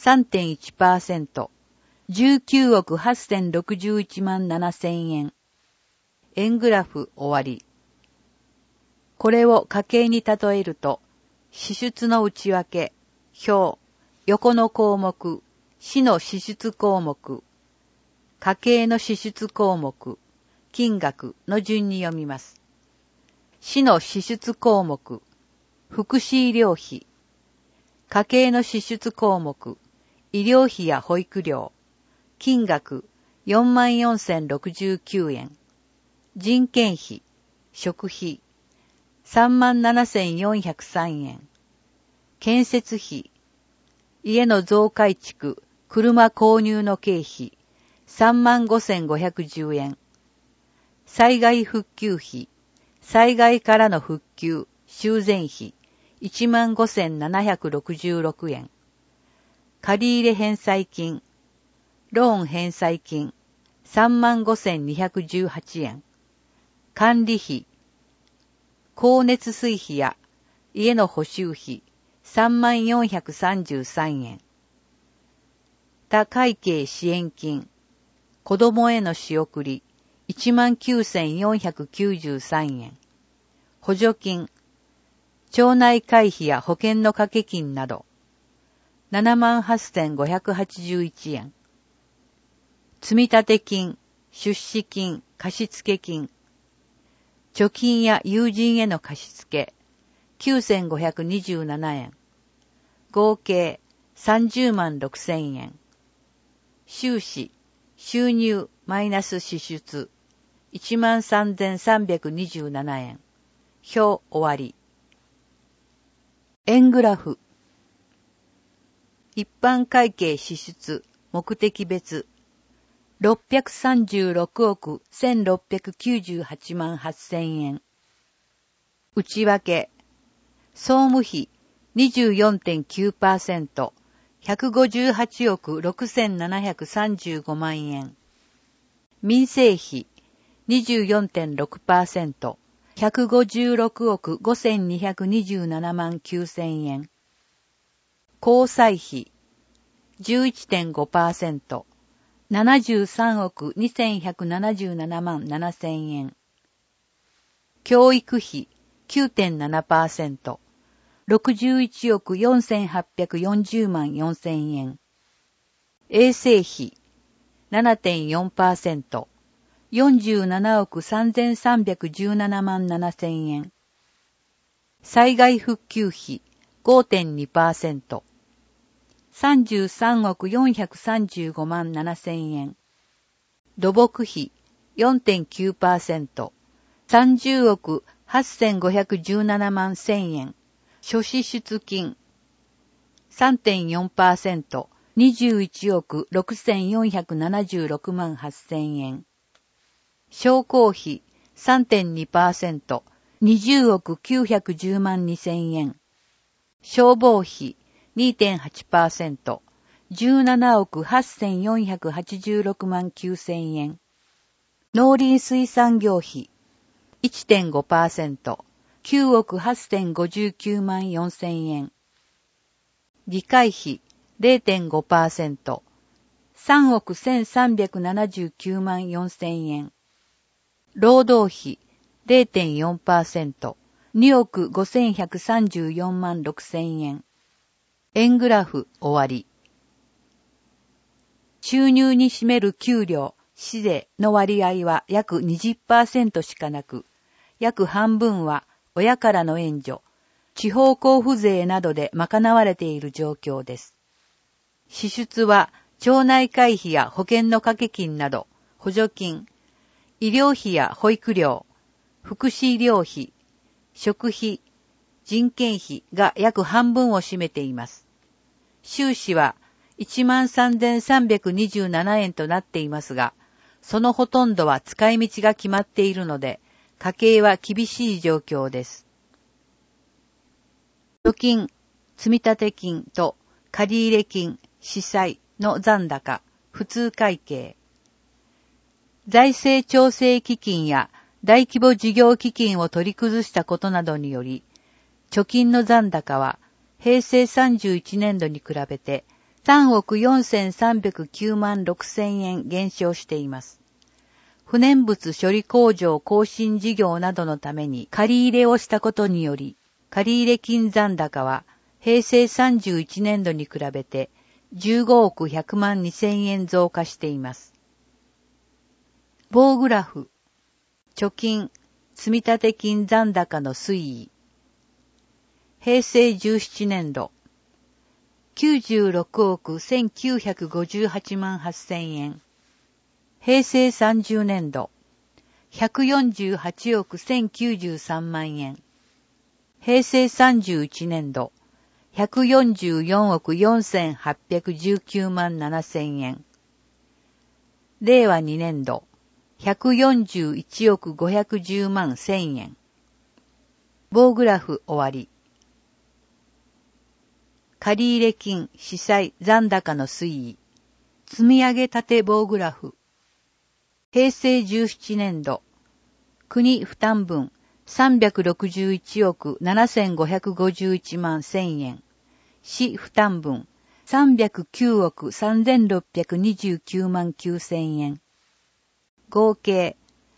3.1%、19億8061万7000円。円グラフ終わり。これを家計に例えると、支出の内訳、表、横の項目、市の支出項目、家計の支出項目、金額の順に読みます。市の支出項目、福祉医療費、家計の支出項目、医療費や保育料、金額 44,069 円。人件費、食費、37,403 円。建設費、家の増改築、車購入の経費、35,510円。災害復旧費、災害からの復旧、修繕費、15,766 円。借入返済金、ローン返済金、35,218 円。管理費、光熱水費や家の補修費、3433 円。他会計支援金、子供への仕送り、19,493 円。補助金、町内会費や保険の掛け金など、78,581 円。積立金、出資金、貸付金、貯金や友人への貸付、9,527 円。合計30万6,000円。収支、収入マイナス支出、13,327 円。表終わり。円グラフ。一般会計支出、目的別、636億1698万8000円。内訳、総務費 24.9%、158億6735万円。民生費 24.6%、156億5227万9000円。交際費 11.5%、73億2177万7000円。教育費 9.7%、61億4840万4000円。衛生費 7.4%、47億3317万7000円。災害復旧費 5.2%、33億435万7000円。土木費 4.9%、 30億8517万1000円。諸支出金 3.4%、21億6476万8000円。商工費 3.2%、20億910万2000円。消防費 2.8%、17億8486万9000円。農林水産業費 1.5%、9億8059万4000円。議会費 0.5%、3億1379万4000円。労働費 0.4%、2億5134万6000円。円グラフ終わり。収入に占める給料、市税の割合は約 20% しかなく、約半分は親からの援助、地方交付税などで賄われている状況です。支出は町内会費や保険の掛け金など、補助金、医療費や保育料、福祉医療費、食費、人件費が約半分を占めています。収支は 13,327 円となっていますが、そのほとんどは使い道が決まっているので、家計は厳しい状況です。預金、積立金と借入金、支債の残高、普通会計。財政調整基金や大規模事業基金を取り崩したことなどにより、貯金の残高は平成31年度に比べて3億4309万6000円減少しています。不燃物処理工場更新事業などのために借り入れをしたことにより、借入金残高は平成31年度に比べて15億100万2000円増加しています。棒グラフ、貯金、積立金残高の推移。平成17年度、96億1958万8000円。平成30年度、148億1093万円。平成31年度、144億4819万7000円。令和2年度、141億510万1000円。棒グラフ終わり。借入金、支債、残高の推移。積み上げ縦棒グラフ。平成17年度、国負担分361億7551万1000円。市負担分309億3629万9000円。合計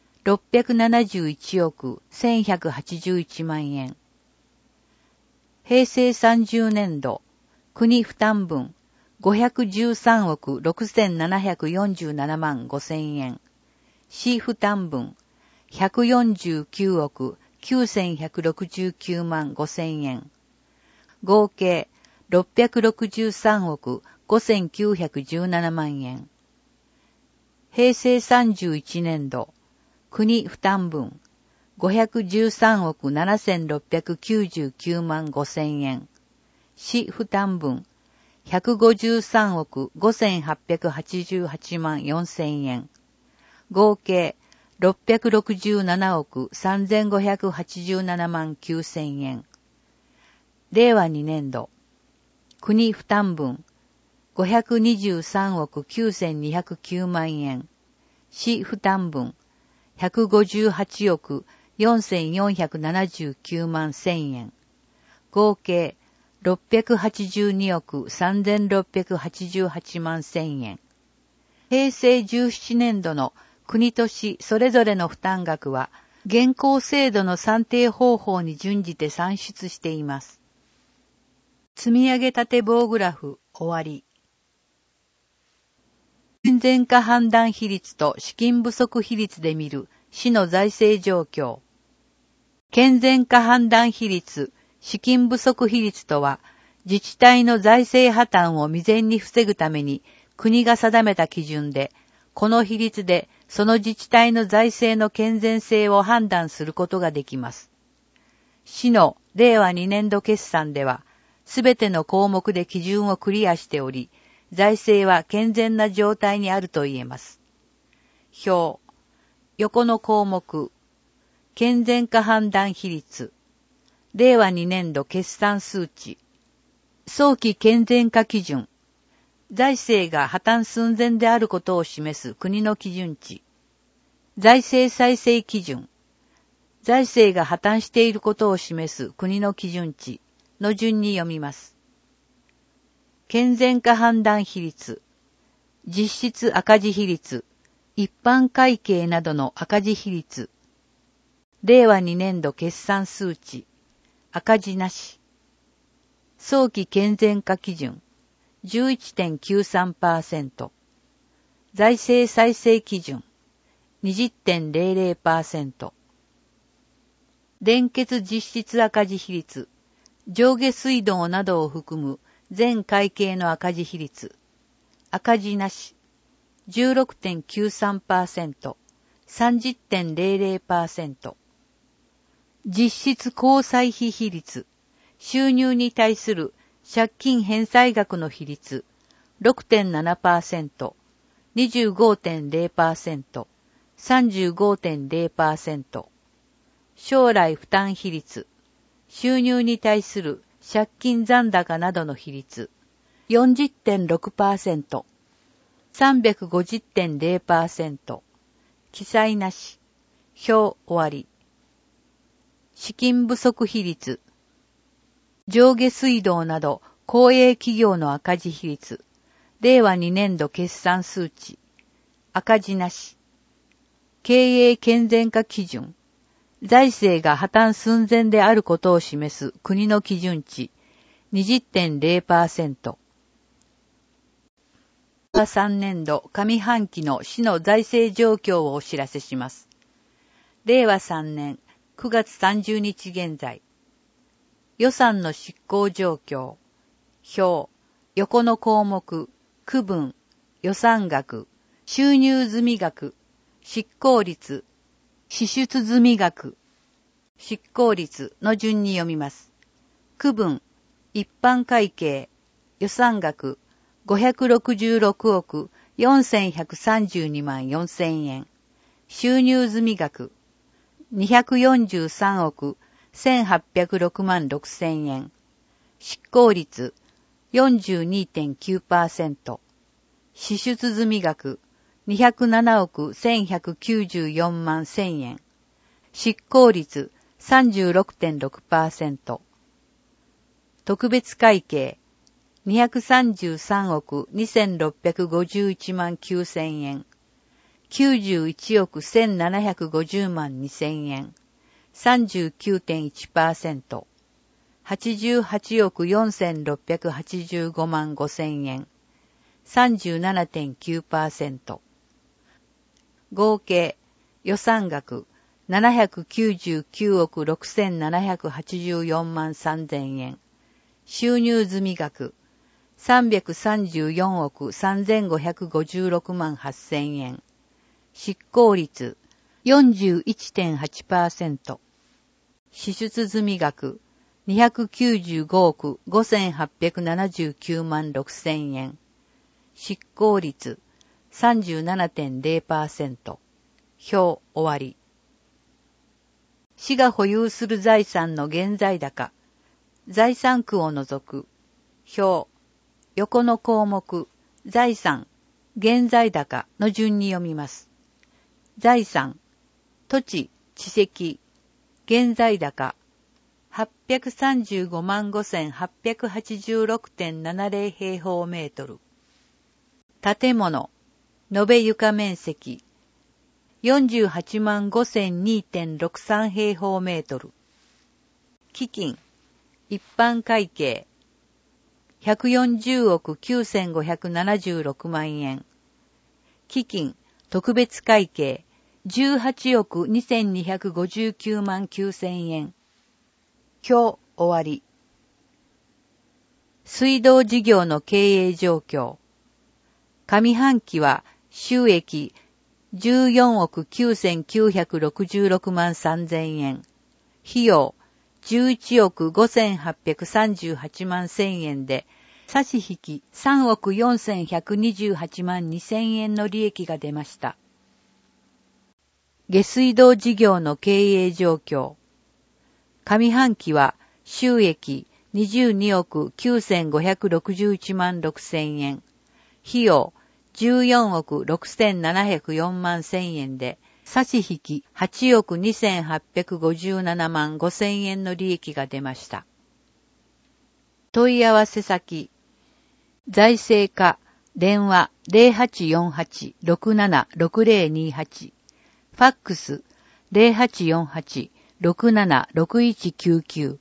671億1181万円。平成30年度、国負担分513億6747万5000円。市負担分149億9169万5000円。合計663億5917万円。平成31年度、国負担分513億7699万5000円。市負担分153億5888万4000円。合計667億3587万9000円。令和2年度、国負担分523億9209万円。市負担分158億4479万1000円。合計682億3688万1000円。平成17年度の国と市それぞれの負担額は、現行制度の算定方法に準じて算出しています。積み上げ縦棒グラフ終わり。健全化判断比率と資金不足比率で見る市の財政状況。健全化判断比率、資金不足比率とは、自治体の財政破綻を未然に防ぐために国が定めた基準で、 この比率でその自治体の財政の健全性を判断することができます。市の令和2年度決算では、すべての項目で基準をクリアしており、財政は健全な状態にあると言えます。表、横の項目、健全化判断比率、令和2年度決算数値、早期健全化基準、財政が破綻寸前であることを示す国の基準値、財政再生基準、財政が破綻していることを示す国の基準値の順に読みます。健全化判断比率、実質赤字比率、一般会計などの赤字比率、令和2年度決算数値、赤字なし、早期健全化基準、11.93%、財政再生基準、20.00%、連結実質赤字比率、上下水道などを含む全会計の赤字比率、赤字なし、16.93%、30.00%、実質公債費比率、収入に対する借金返済額の比率、6.7%、25.0%、35.0%、将来負担比率、収入に対する借金残高などの比率、40.6%、350.0%、記載なし、表終わり。資金不足比率、上下水道など公営企業の赤字比率、令和2年度決算数値、赤字なし、経営健全化基準、財政が破綻寸前であることを示す国の基準値、20.0%。3年度上半期の市の財政状況をお知らせします。令和3年9月30日現在、予算の執行状況、表、横の項目、区分、予算額、収入済額、執行率、支出済額、執行率の順に読みます。区分、一般会計、予算額、566億4132万4000円、収入済額、243億1806万6000円、執行率 42.9%、支出済額207億1194万1000円、執行率 36.6%、特別会計233億2651万9000円、91億1750万2000円、39.1%、88億4685万5000円、37.9%、合計予算額799億6784万3000円、収入済額334億3556万8000円、執行率 41.8%、支出済額295億5879万6000円、執行率 37.0%、表終わり。市が保有する財産の現在高、財産区を除く、表、横の項目、財産、現在高の順に読みます。財産、土地、地籍、現在高、835万5886.70 平方メートル。建物、延べ床面積、48万5002.63 平方メートル。基金、一般会計、140億9576万円。基金、特別会計、18億2259万9000円。今日終わり。水道事業の経営状況。上半期は収益14億9966万3000円。費用11億5838万1000円で、差し引き3億4128万2000円の利益が出ました。下水道事業の経営状況。上半期は収益22億9561万6000円。費用14億6704万1000円で、差し引き8億2857万5000円の利益が出ました。問い合わせ先。財政課、電話 0848-676028。ファックス 0848-676199。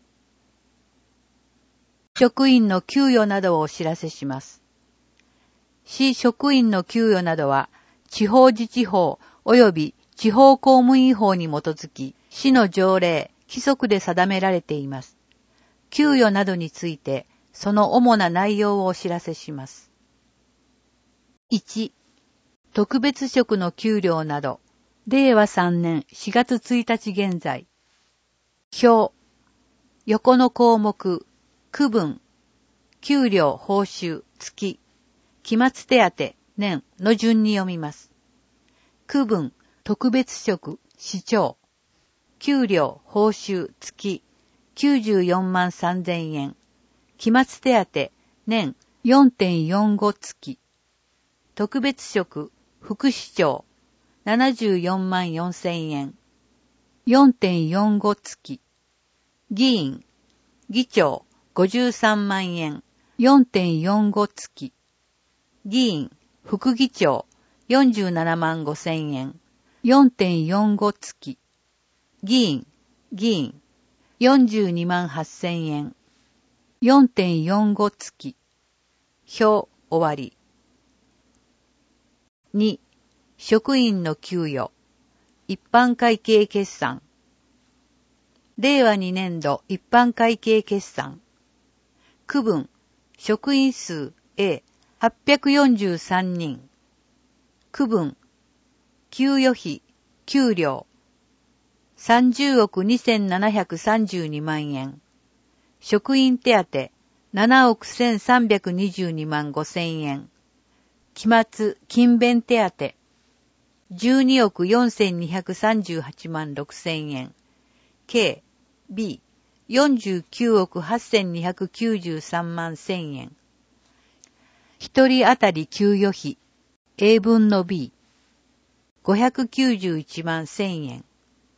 職員の給与などをお知らせします。市職員の給与などは、地方自治法及び地方公務員法に基づき、市の条例、規則で定められています。給与などについて、その主な内容をお知らせします。1、特別職の給料など、令和3年4月1日現在。表、横の項目、区分、給料報酬月、期末手当年の順に読みます。区分、特別職、市長。給料報酬月、94万3000円。期末手当年 4.45 月。特別職、副市長。74万4000円。4.45 月。議員、議長。53万円。4.45 月。議員、副議長。47万5000円。4.45 月。議員、42万8000円。4.45 月。表、終わり。2、職員の給与。一般会計決算。令和2年度一般会計決算。区分、職員数 A843 人。区分、給与費、給料。30億2732万円。職員手当、7億1322万5000円。期末、勤勉手当、12億4238万6000円。計、B、49億8293万1000円。一人当たり給与費、A 分の B、591万1000円。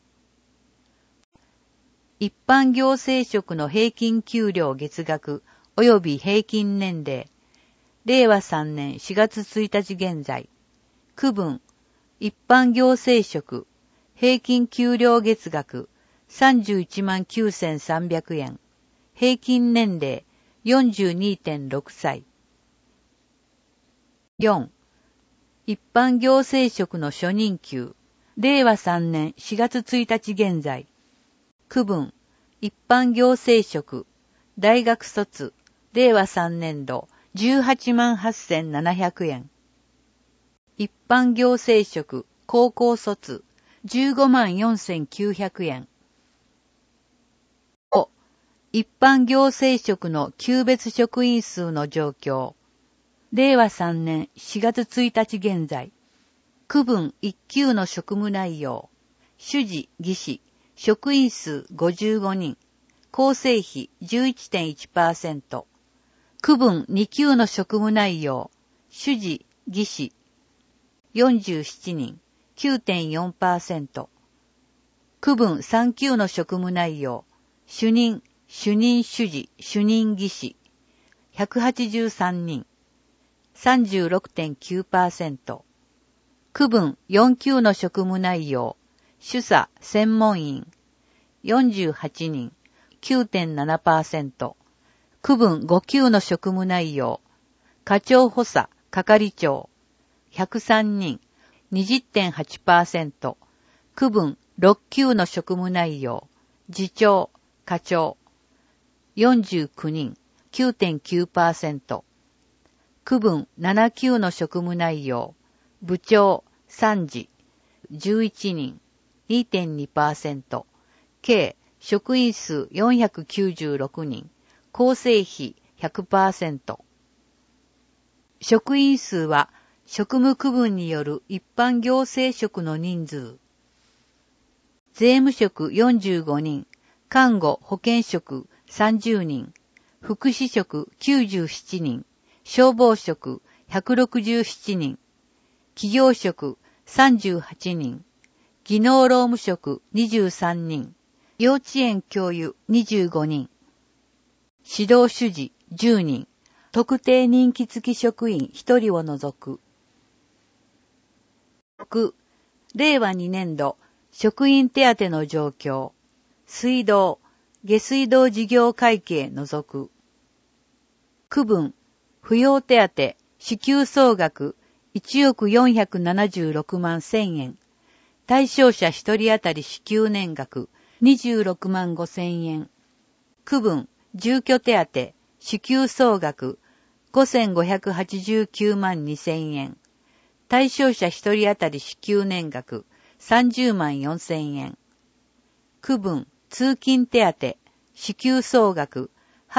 一般行政職の平均給料月額及び平均年齢。令和3年4月1日現在。区分、一般行政職、平均給料月額31万9300円。平均年齢 42.6 歳。4、一般行政職の初任給。令和3年4月1日現在。区分、一般行政職、大学卒、令和3年度、18万8700円。一般行政職、高校卒、15万4900円。5、一般行政職の級別職員数の状況。令和3年4月1日現在。区分1級の職務内容。主事、技師、職員数55人。構成比 11.1%。区分2級の職務内容。主事、技師。47人。9.4%。区分3級の職務内容。主任主事、主任技師。183人。36.9%。区分4級の職務内容。主査専門員。48人。9.7%。区分5級の職務内容。課長補佐、係長。103人。20.8%。区分6級の職務内容。次長、課長。49人。9.9%。区分7級の職務内容。 部長3時11人 2.2%、計職員数496人、構成比 100%。職員数は職務区分による一般行政職の人数。税務職45人、看護保健職30人、福祉職97人、消防職167人、企業職38人、技能労務職23人、幼稚園教諭25人、指導主事10人、特定任期付き職員1人を除く。6、令和2年度職員手当の状況。水道、下水道事業会計除く。区分、扶養手当、支給総額1億476万1000円。対象者1人当たり支給年額26万5000円。区分、住居手当、支給総額5589万2000円。対象者1人当たり支給年額30万4000円。区分、通勤手当、支給総額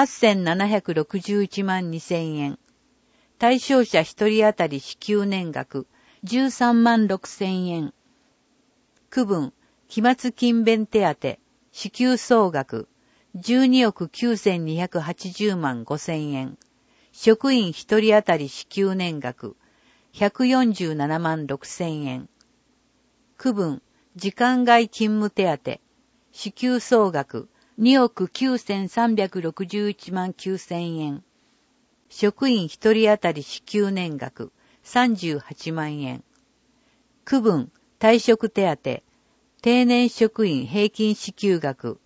8761万2000円。対象者1人当たり支給年額13万6000円。区分、期末勤勉手当、支給総額12億9280万5000円。職員1人当たり支給年額147万6000円。区分、時間外勤務手当、支給総額2億9361万9000円。職員1人当たり支給年額38万円。区分、退職手当、定年職員平均支給額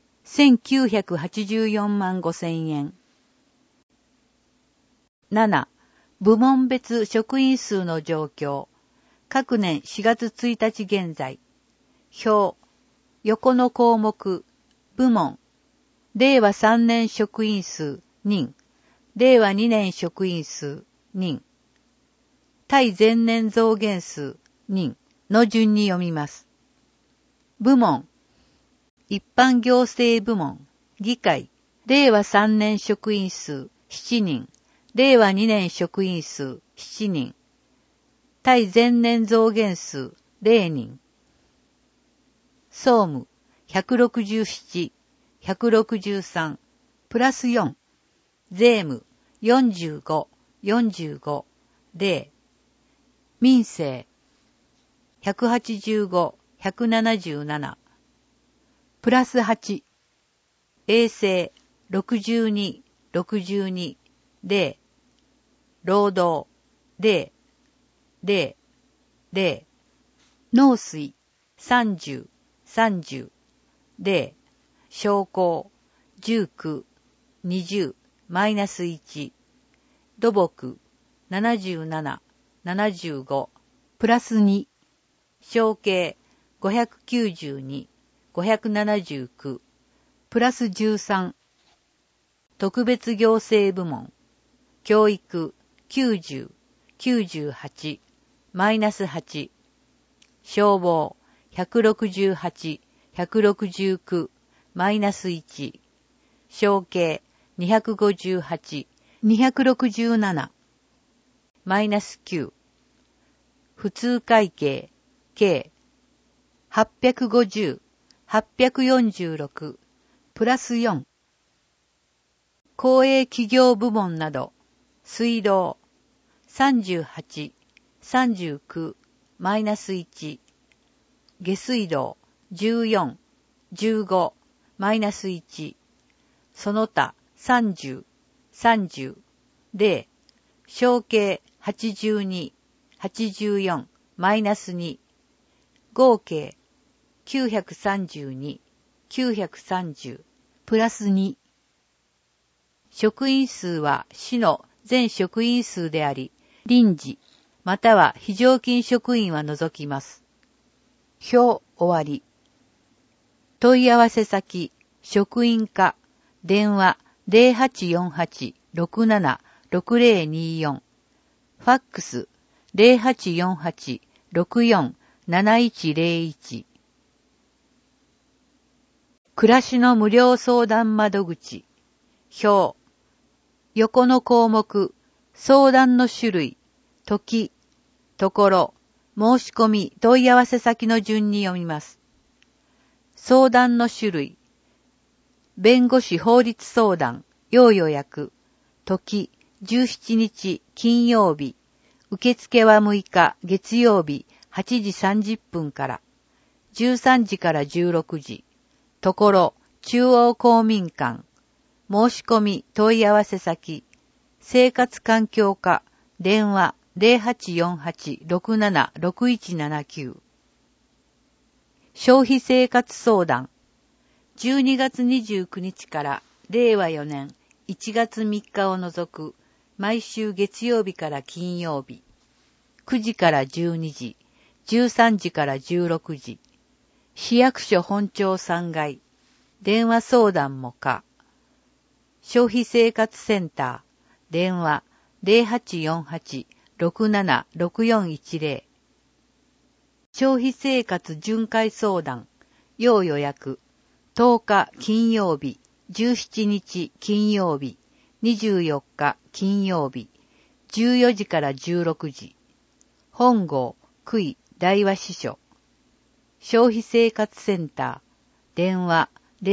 1984万5000円。7、部門別職員数の状況。各年4月1日現在。表、横の項目、部門、令和3年職員数、人、令和2年職員数、人、対前年増減数、人の順に読みます。部門、一般行政部門、議会、令和3年職員数、7人、令和2年職員数、7人、対前年増減数、0人。総務、167、163、プラス4。税務、45、45、0。民生、185、177、プラス8。衛生、62、62、0。労働、0、0、0。農水、30、30、0。商工、19、20、マイナス1。土木、77、75、プラス2。承継、592、579、プラス13。特別行政部門、教育、90、98、マイナス8。消防、168、169、マイナス1。承継、258、267、マイナス9。普通会計、計、850、846、プラス4。公営企業部門など、水道、38、39、マイナス1。下水道、14、15、マイナス1。その他、30、30、0。承継、82、84、マイナス2。合計、932、930、プラス2。職員数は市の全職員数であり、臨時、または非常勤職員は除きます。表終わり。問い合わせ先、職員課、電話0848-67-6024、ファックス 0848-64-7101。暮らしの無料相談窓口。表。横の項目、相談の種類、時、ところ、申し込み、問い合わせ先の順に読みます。相談の種類。弁護士法律相談、要予約。時、17日金曜日。受付は6日月曜日8時30分から。13時から16時。ところ、中央公民館。申し込み問い合わせ先。生活環境課。電話 0848-676179。消費生活相談。12月29日から令和4年1月3日を除く毎週月曜日から金曜日。9時から12時、13時から16時。市役所本庁3階。電話相談も可。消費生活センター。電話 0848-676410。消費生活巡回相談。要予約。10日金曜日、17日金曜日、24日金曜日、14時から16時。本郷、区井、大和支所。消費生活センター。電話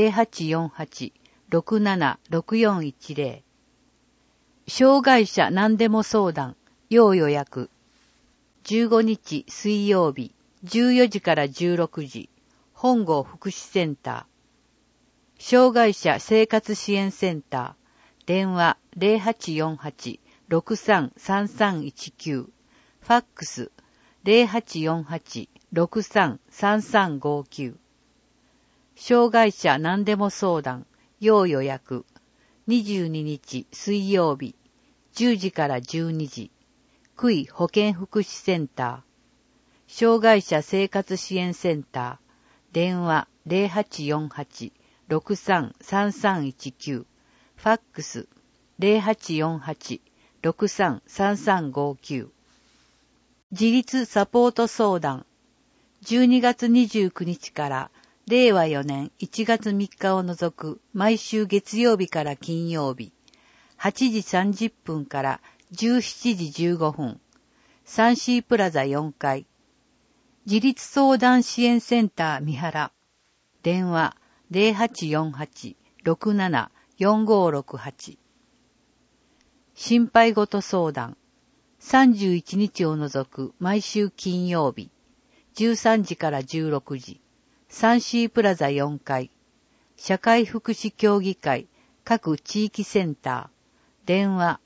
0848-676410。障害者何でも相談。要予約。15日水曜日、14時から16時。本郷福祉センター。障害者生活支援センター。電話0848-633319。ファックス 0848-633359。障害者何でも相談。要予約。22日水曜日。10時から12時。区井保健福祉センター。障害者生活支援センター。電話0848-633319。ファックス 0848-633359。自立サポート相談。12月29日から令和4年1月3日を除く毎週月曜日から金曜日。8時30分から17時15分。サンシープラザ4階。自立相談支援センター三原。電話0848-674568。心配ごと相談。31日を除く毎週金曜日。13時から16時。サンシープラザ4階。社会福祉協議会各地域センター。電話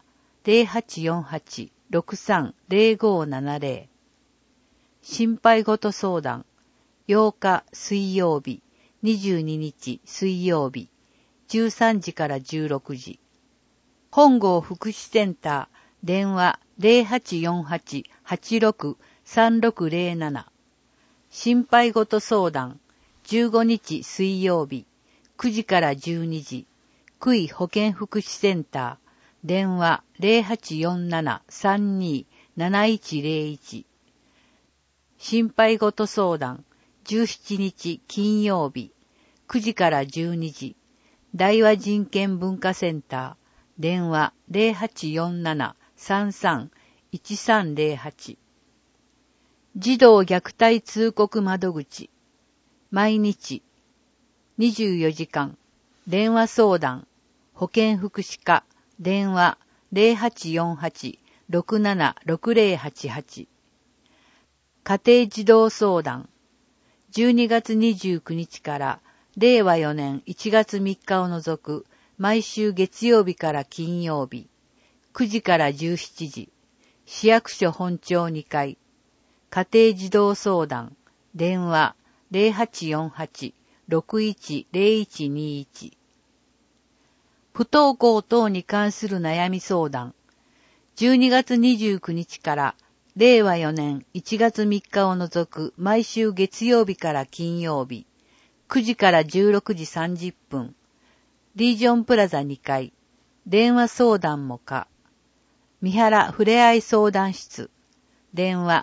0848-630570。心配ごと相談。8日水曜日。22日水曜日。13時から16時。本郷福祉センター。電話0848-863607。心配ごと相談。15日水曜日。9時から12時。区井保健福祉センター。電話0847-32-7101。心配ごと相談。17日金曜日。9時から12時。大和人権文化センター。電話0847-33-1308。児童虐待通告窓口。毎日。24時間。電話相談。保健福祉課。電話0848-676088。家庭児童相談。12月29日から令和4年1月3日を除く毎週月曜日から金曜日。9時から17時。市役所本庁2階。家庭児童相談。電話0848-610121。不登校等に関する悩み相談。12月29日から令和4年1月3日を除く毎週月曜日から金曜日。9時から16時30分。リージョンプラザ2階。電話相談も可。三原ふれあい相談室。 電話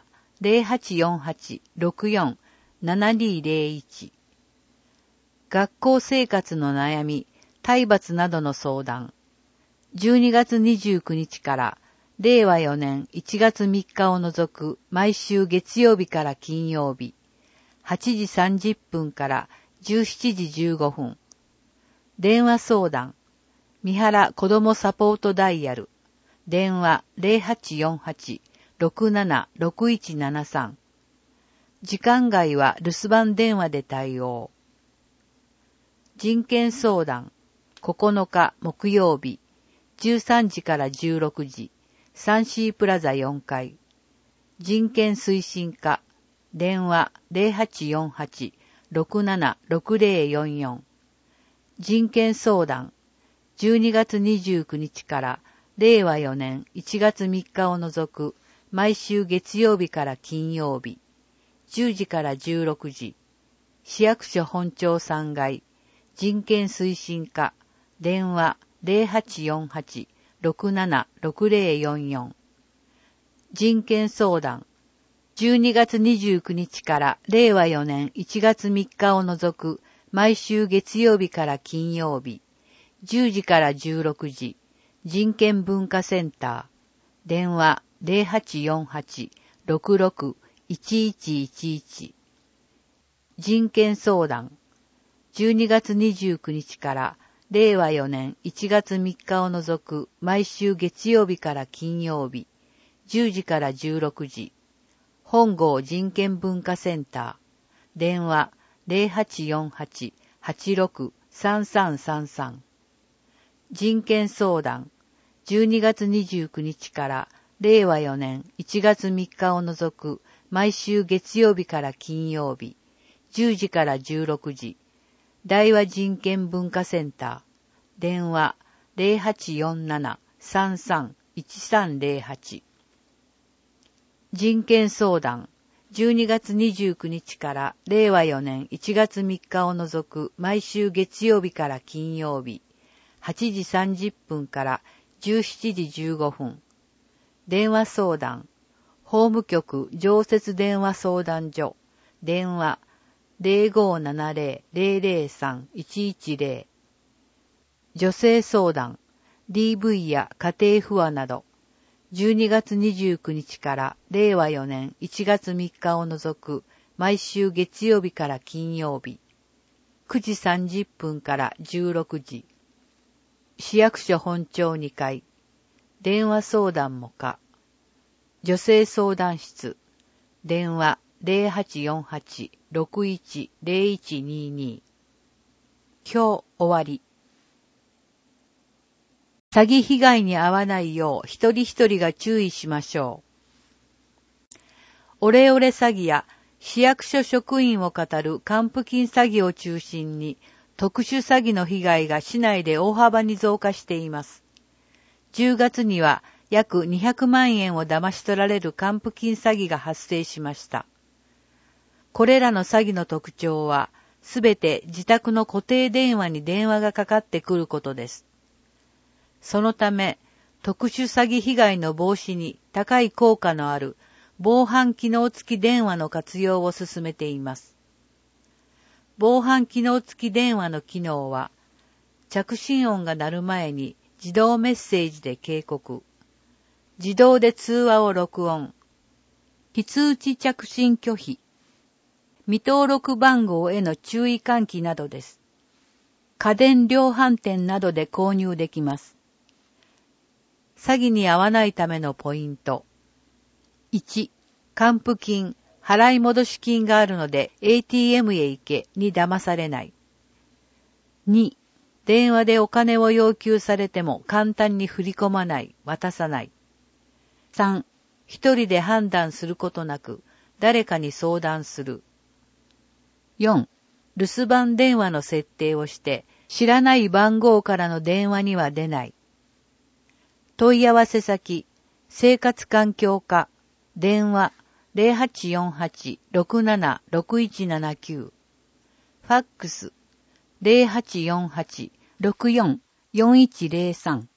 0848-64-7201。学校生活の悩み、体罰などの相談。12月29日から令和4年1月3日を除く毎週月曜日から金曜日、8時30分から17時15分。電話相談。三原子どもサポートダイヤル。電話 0848-676173。時間外は留守番電話で対応。人権相談。9日木曜日、13時から16時、サンシープラザ4階。人権推進課。電話 0848-676044。人権相談。12月29日から令和4年1月3日を除く毎週月曜日から金曜日、10時から16時、市役所本庁3階、人権推進課、電話 0848-676044。人権相談。12月29日から令和4年1月3日を除く毎週月曜日から金曜日、10時から16時、人権文化センター、電話 0848-661111。人権相談。12月29日から令和4年1月3日を除く毎週月曜日から金曜日、10時から16時、本郷人権文化センター、電話 0848-863333。人権相談。12月29日から令和4年1月3日を除く毎週月曜日から金曜日、10時から16時、大和人権文化センター、電話 0847-331308。人権相談。12月29日から令和4年1月3日を除く毎週月曜日から金曜日、8時30分から17時15分。電話相談。法務局常設電話相談所。電話 0570-003-110。女性相談。DV や家庭不和など。12月29日から令和4年1月3日を除く毎週月曜日から金曜日、9時30分から16時、市役所本庁2階、電話相談も可。女性相談室、電話 0848-610122。今日終わり。詐欺被害に遭わないよう一人一人が注意しましょう。オレオレ詐欺や市役所職員を語る還付金詐欺を中心に特殊詐欺の被害が市内で大幅に増加しています。10月には約200万円を騙し取られる還付金詐欺が発生しました。これらの詐欺の特徴はすべて自宅の固定電話に電話がかかってくることです。そのため、特殊詐欺被害の防止に高い効果のある防犯機能付き電話の活用を進めています。防犯機能付き電話の機能は、着信音が鳴る前に自動メッセージで警告、自動で通話を録音、非通知着信拒否、未登録番号への注意喚起などです。家電量販店などで購入できます。詐欺に遭わないためのポイント。1、還付金、払い戻し金があるので ATM へ行けに騙されない。2、電話でお金を要求されても簡単に振り込まない、渡さない。3、一人で判断することなく誰かに相談する。4、留守番電話の設定をして知らない番号からの電話には出ない。問い合わせ先、生活環境課、電話 0848-676179、ファックス 0848-64-4103。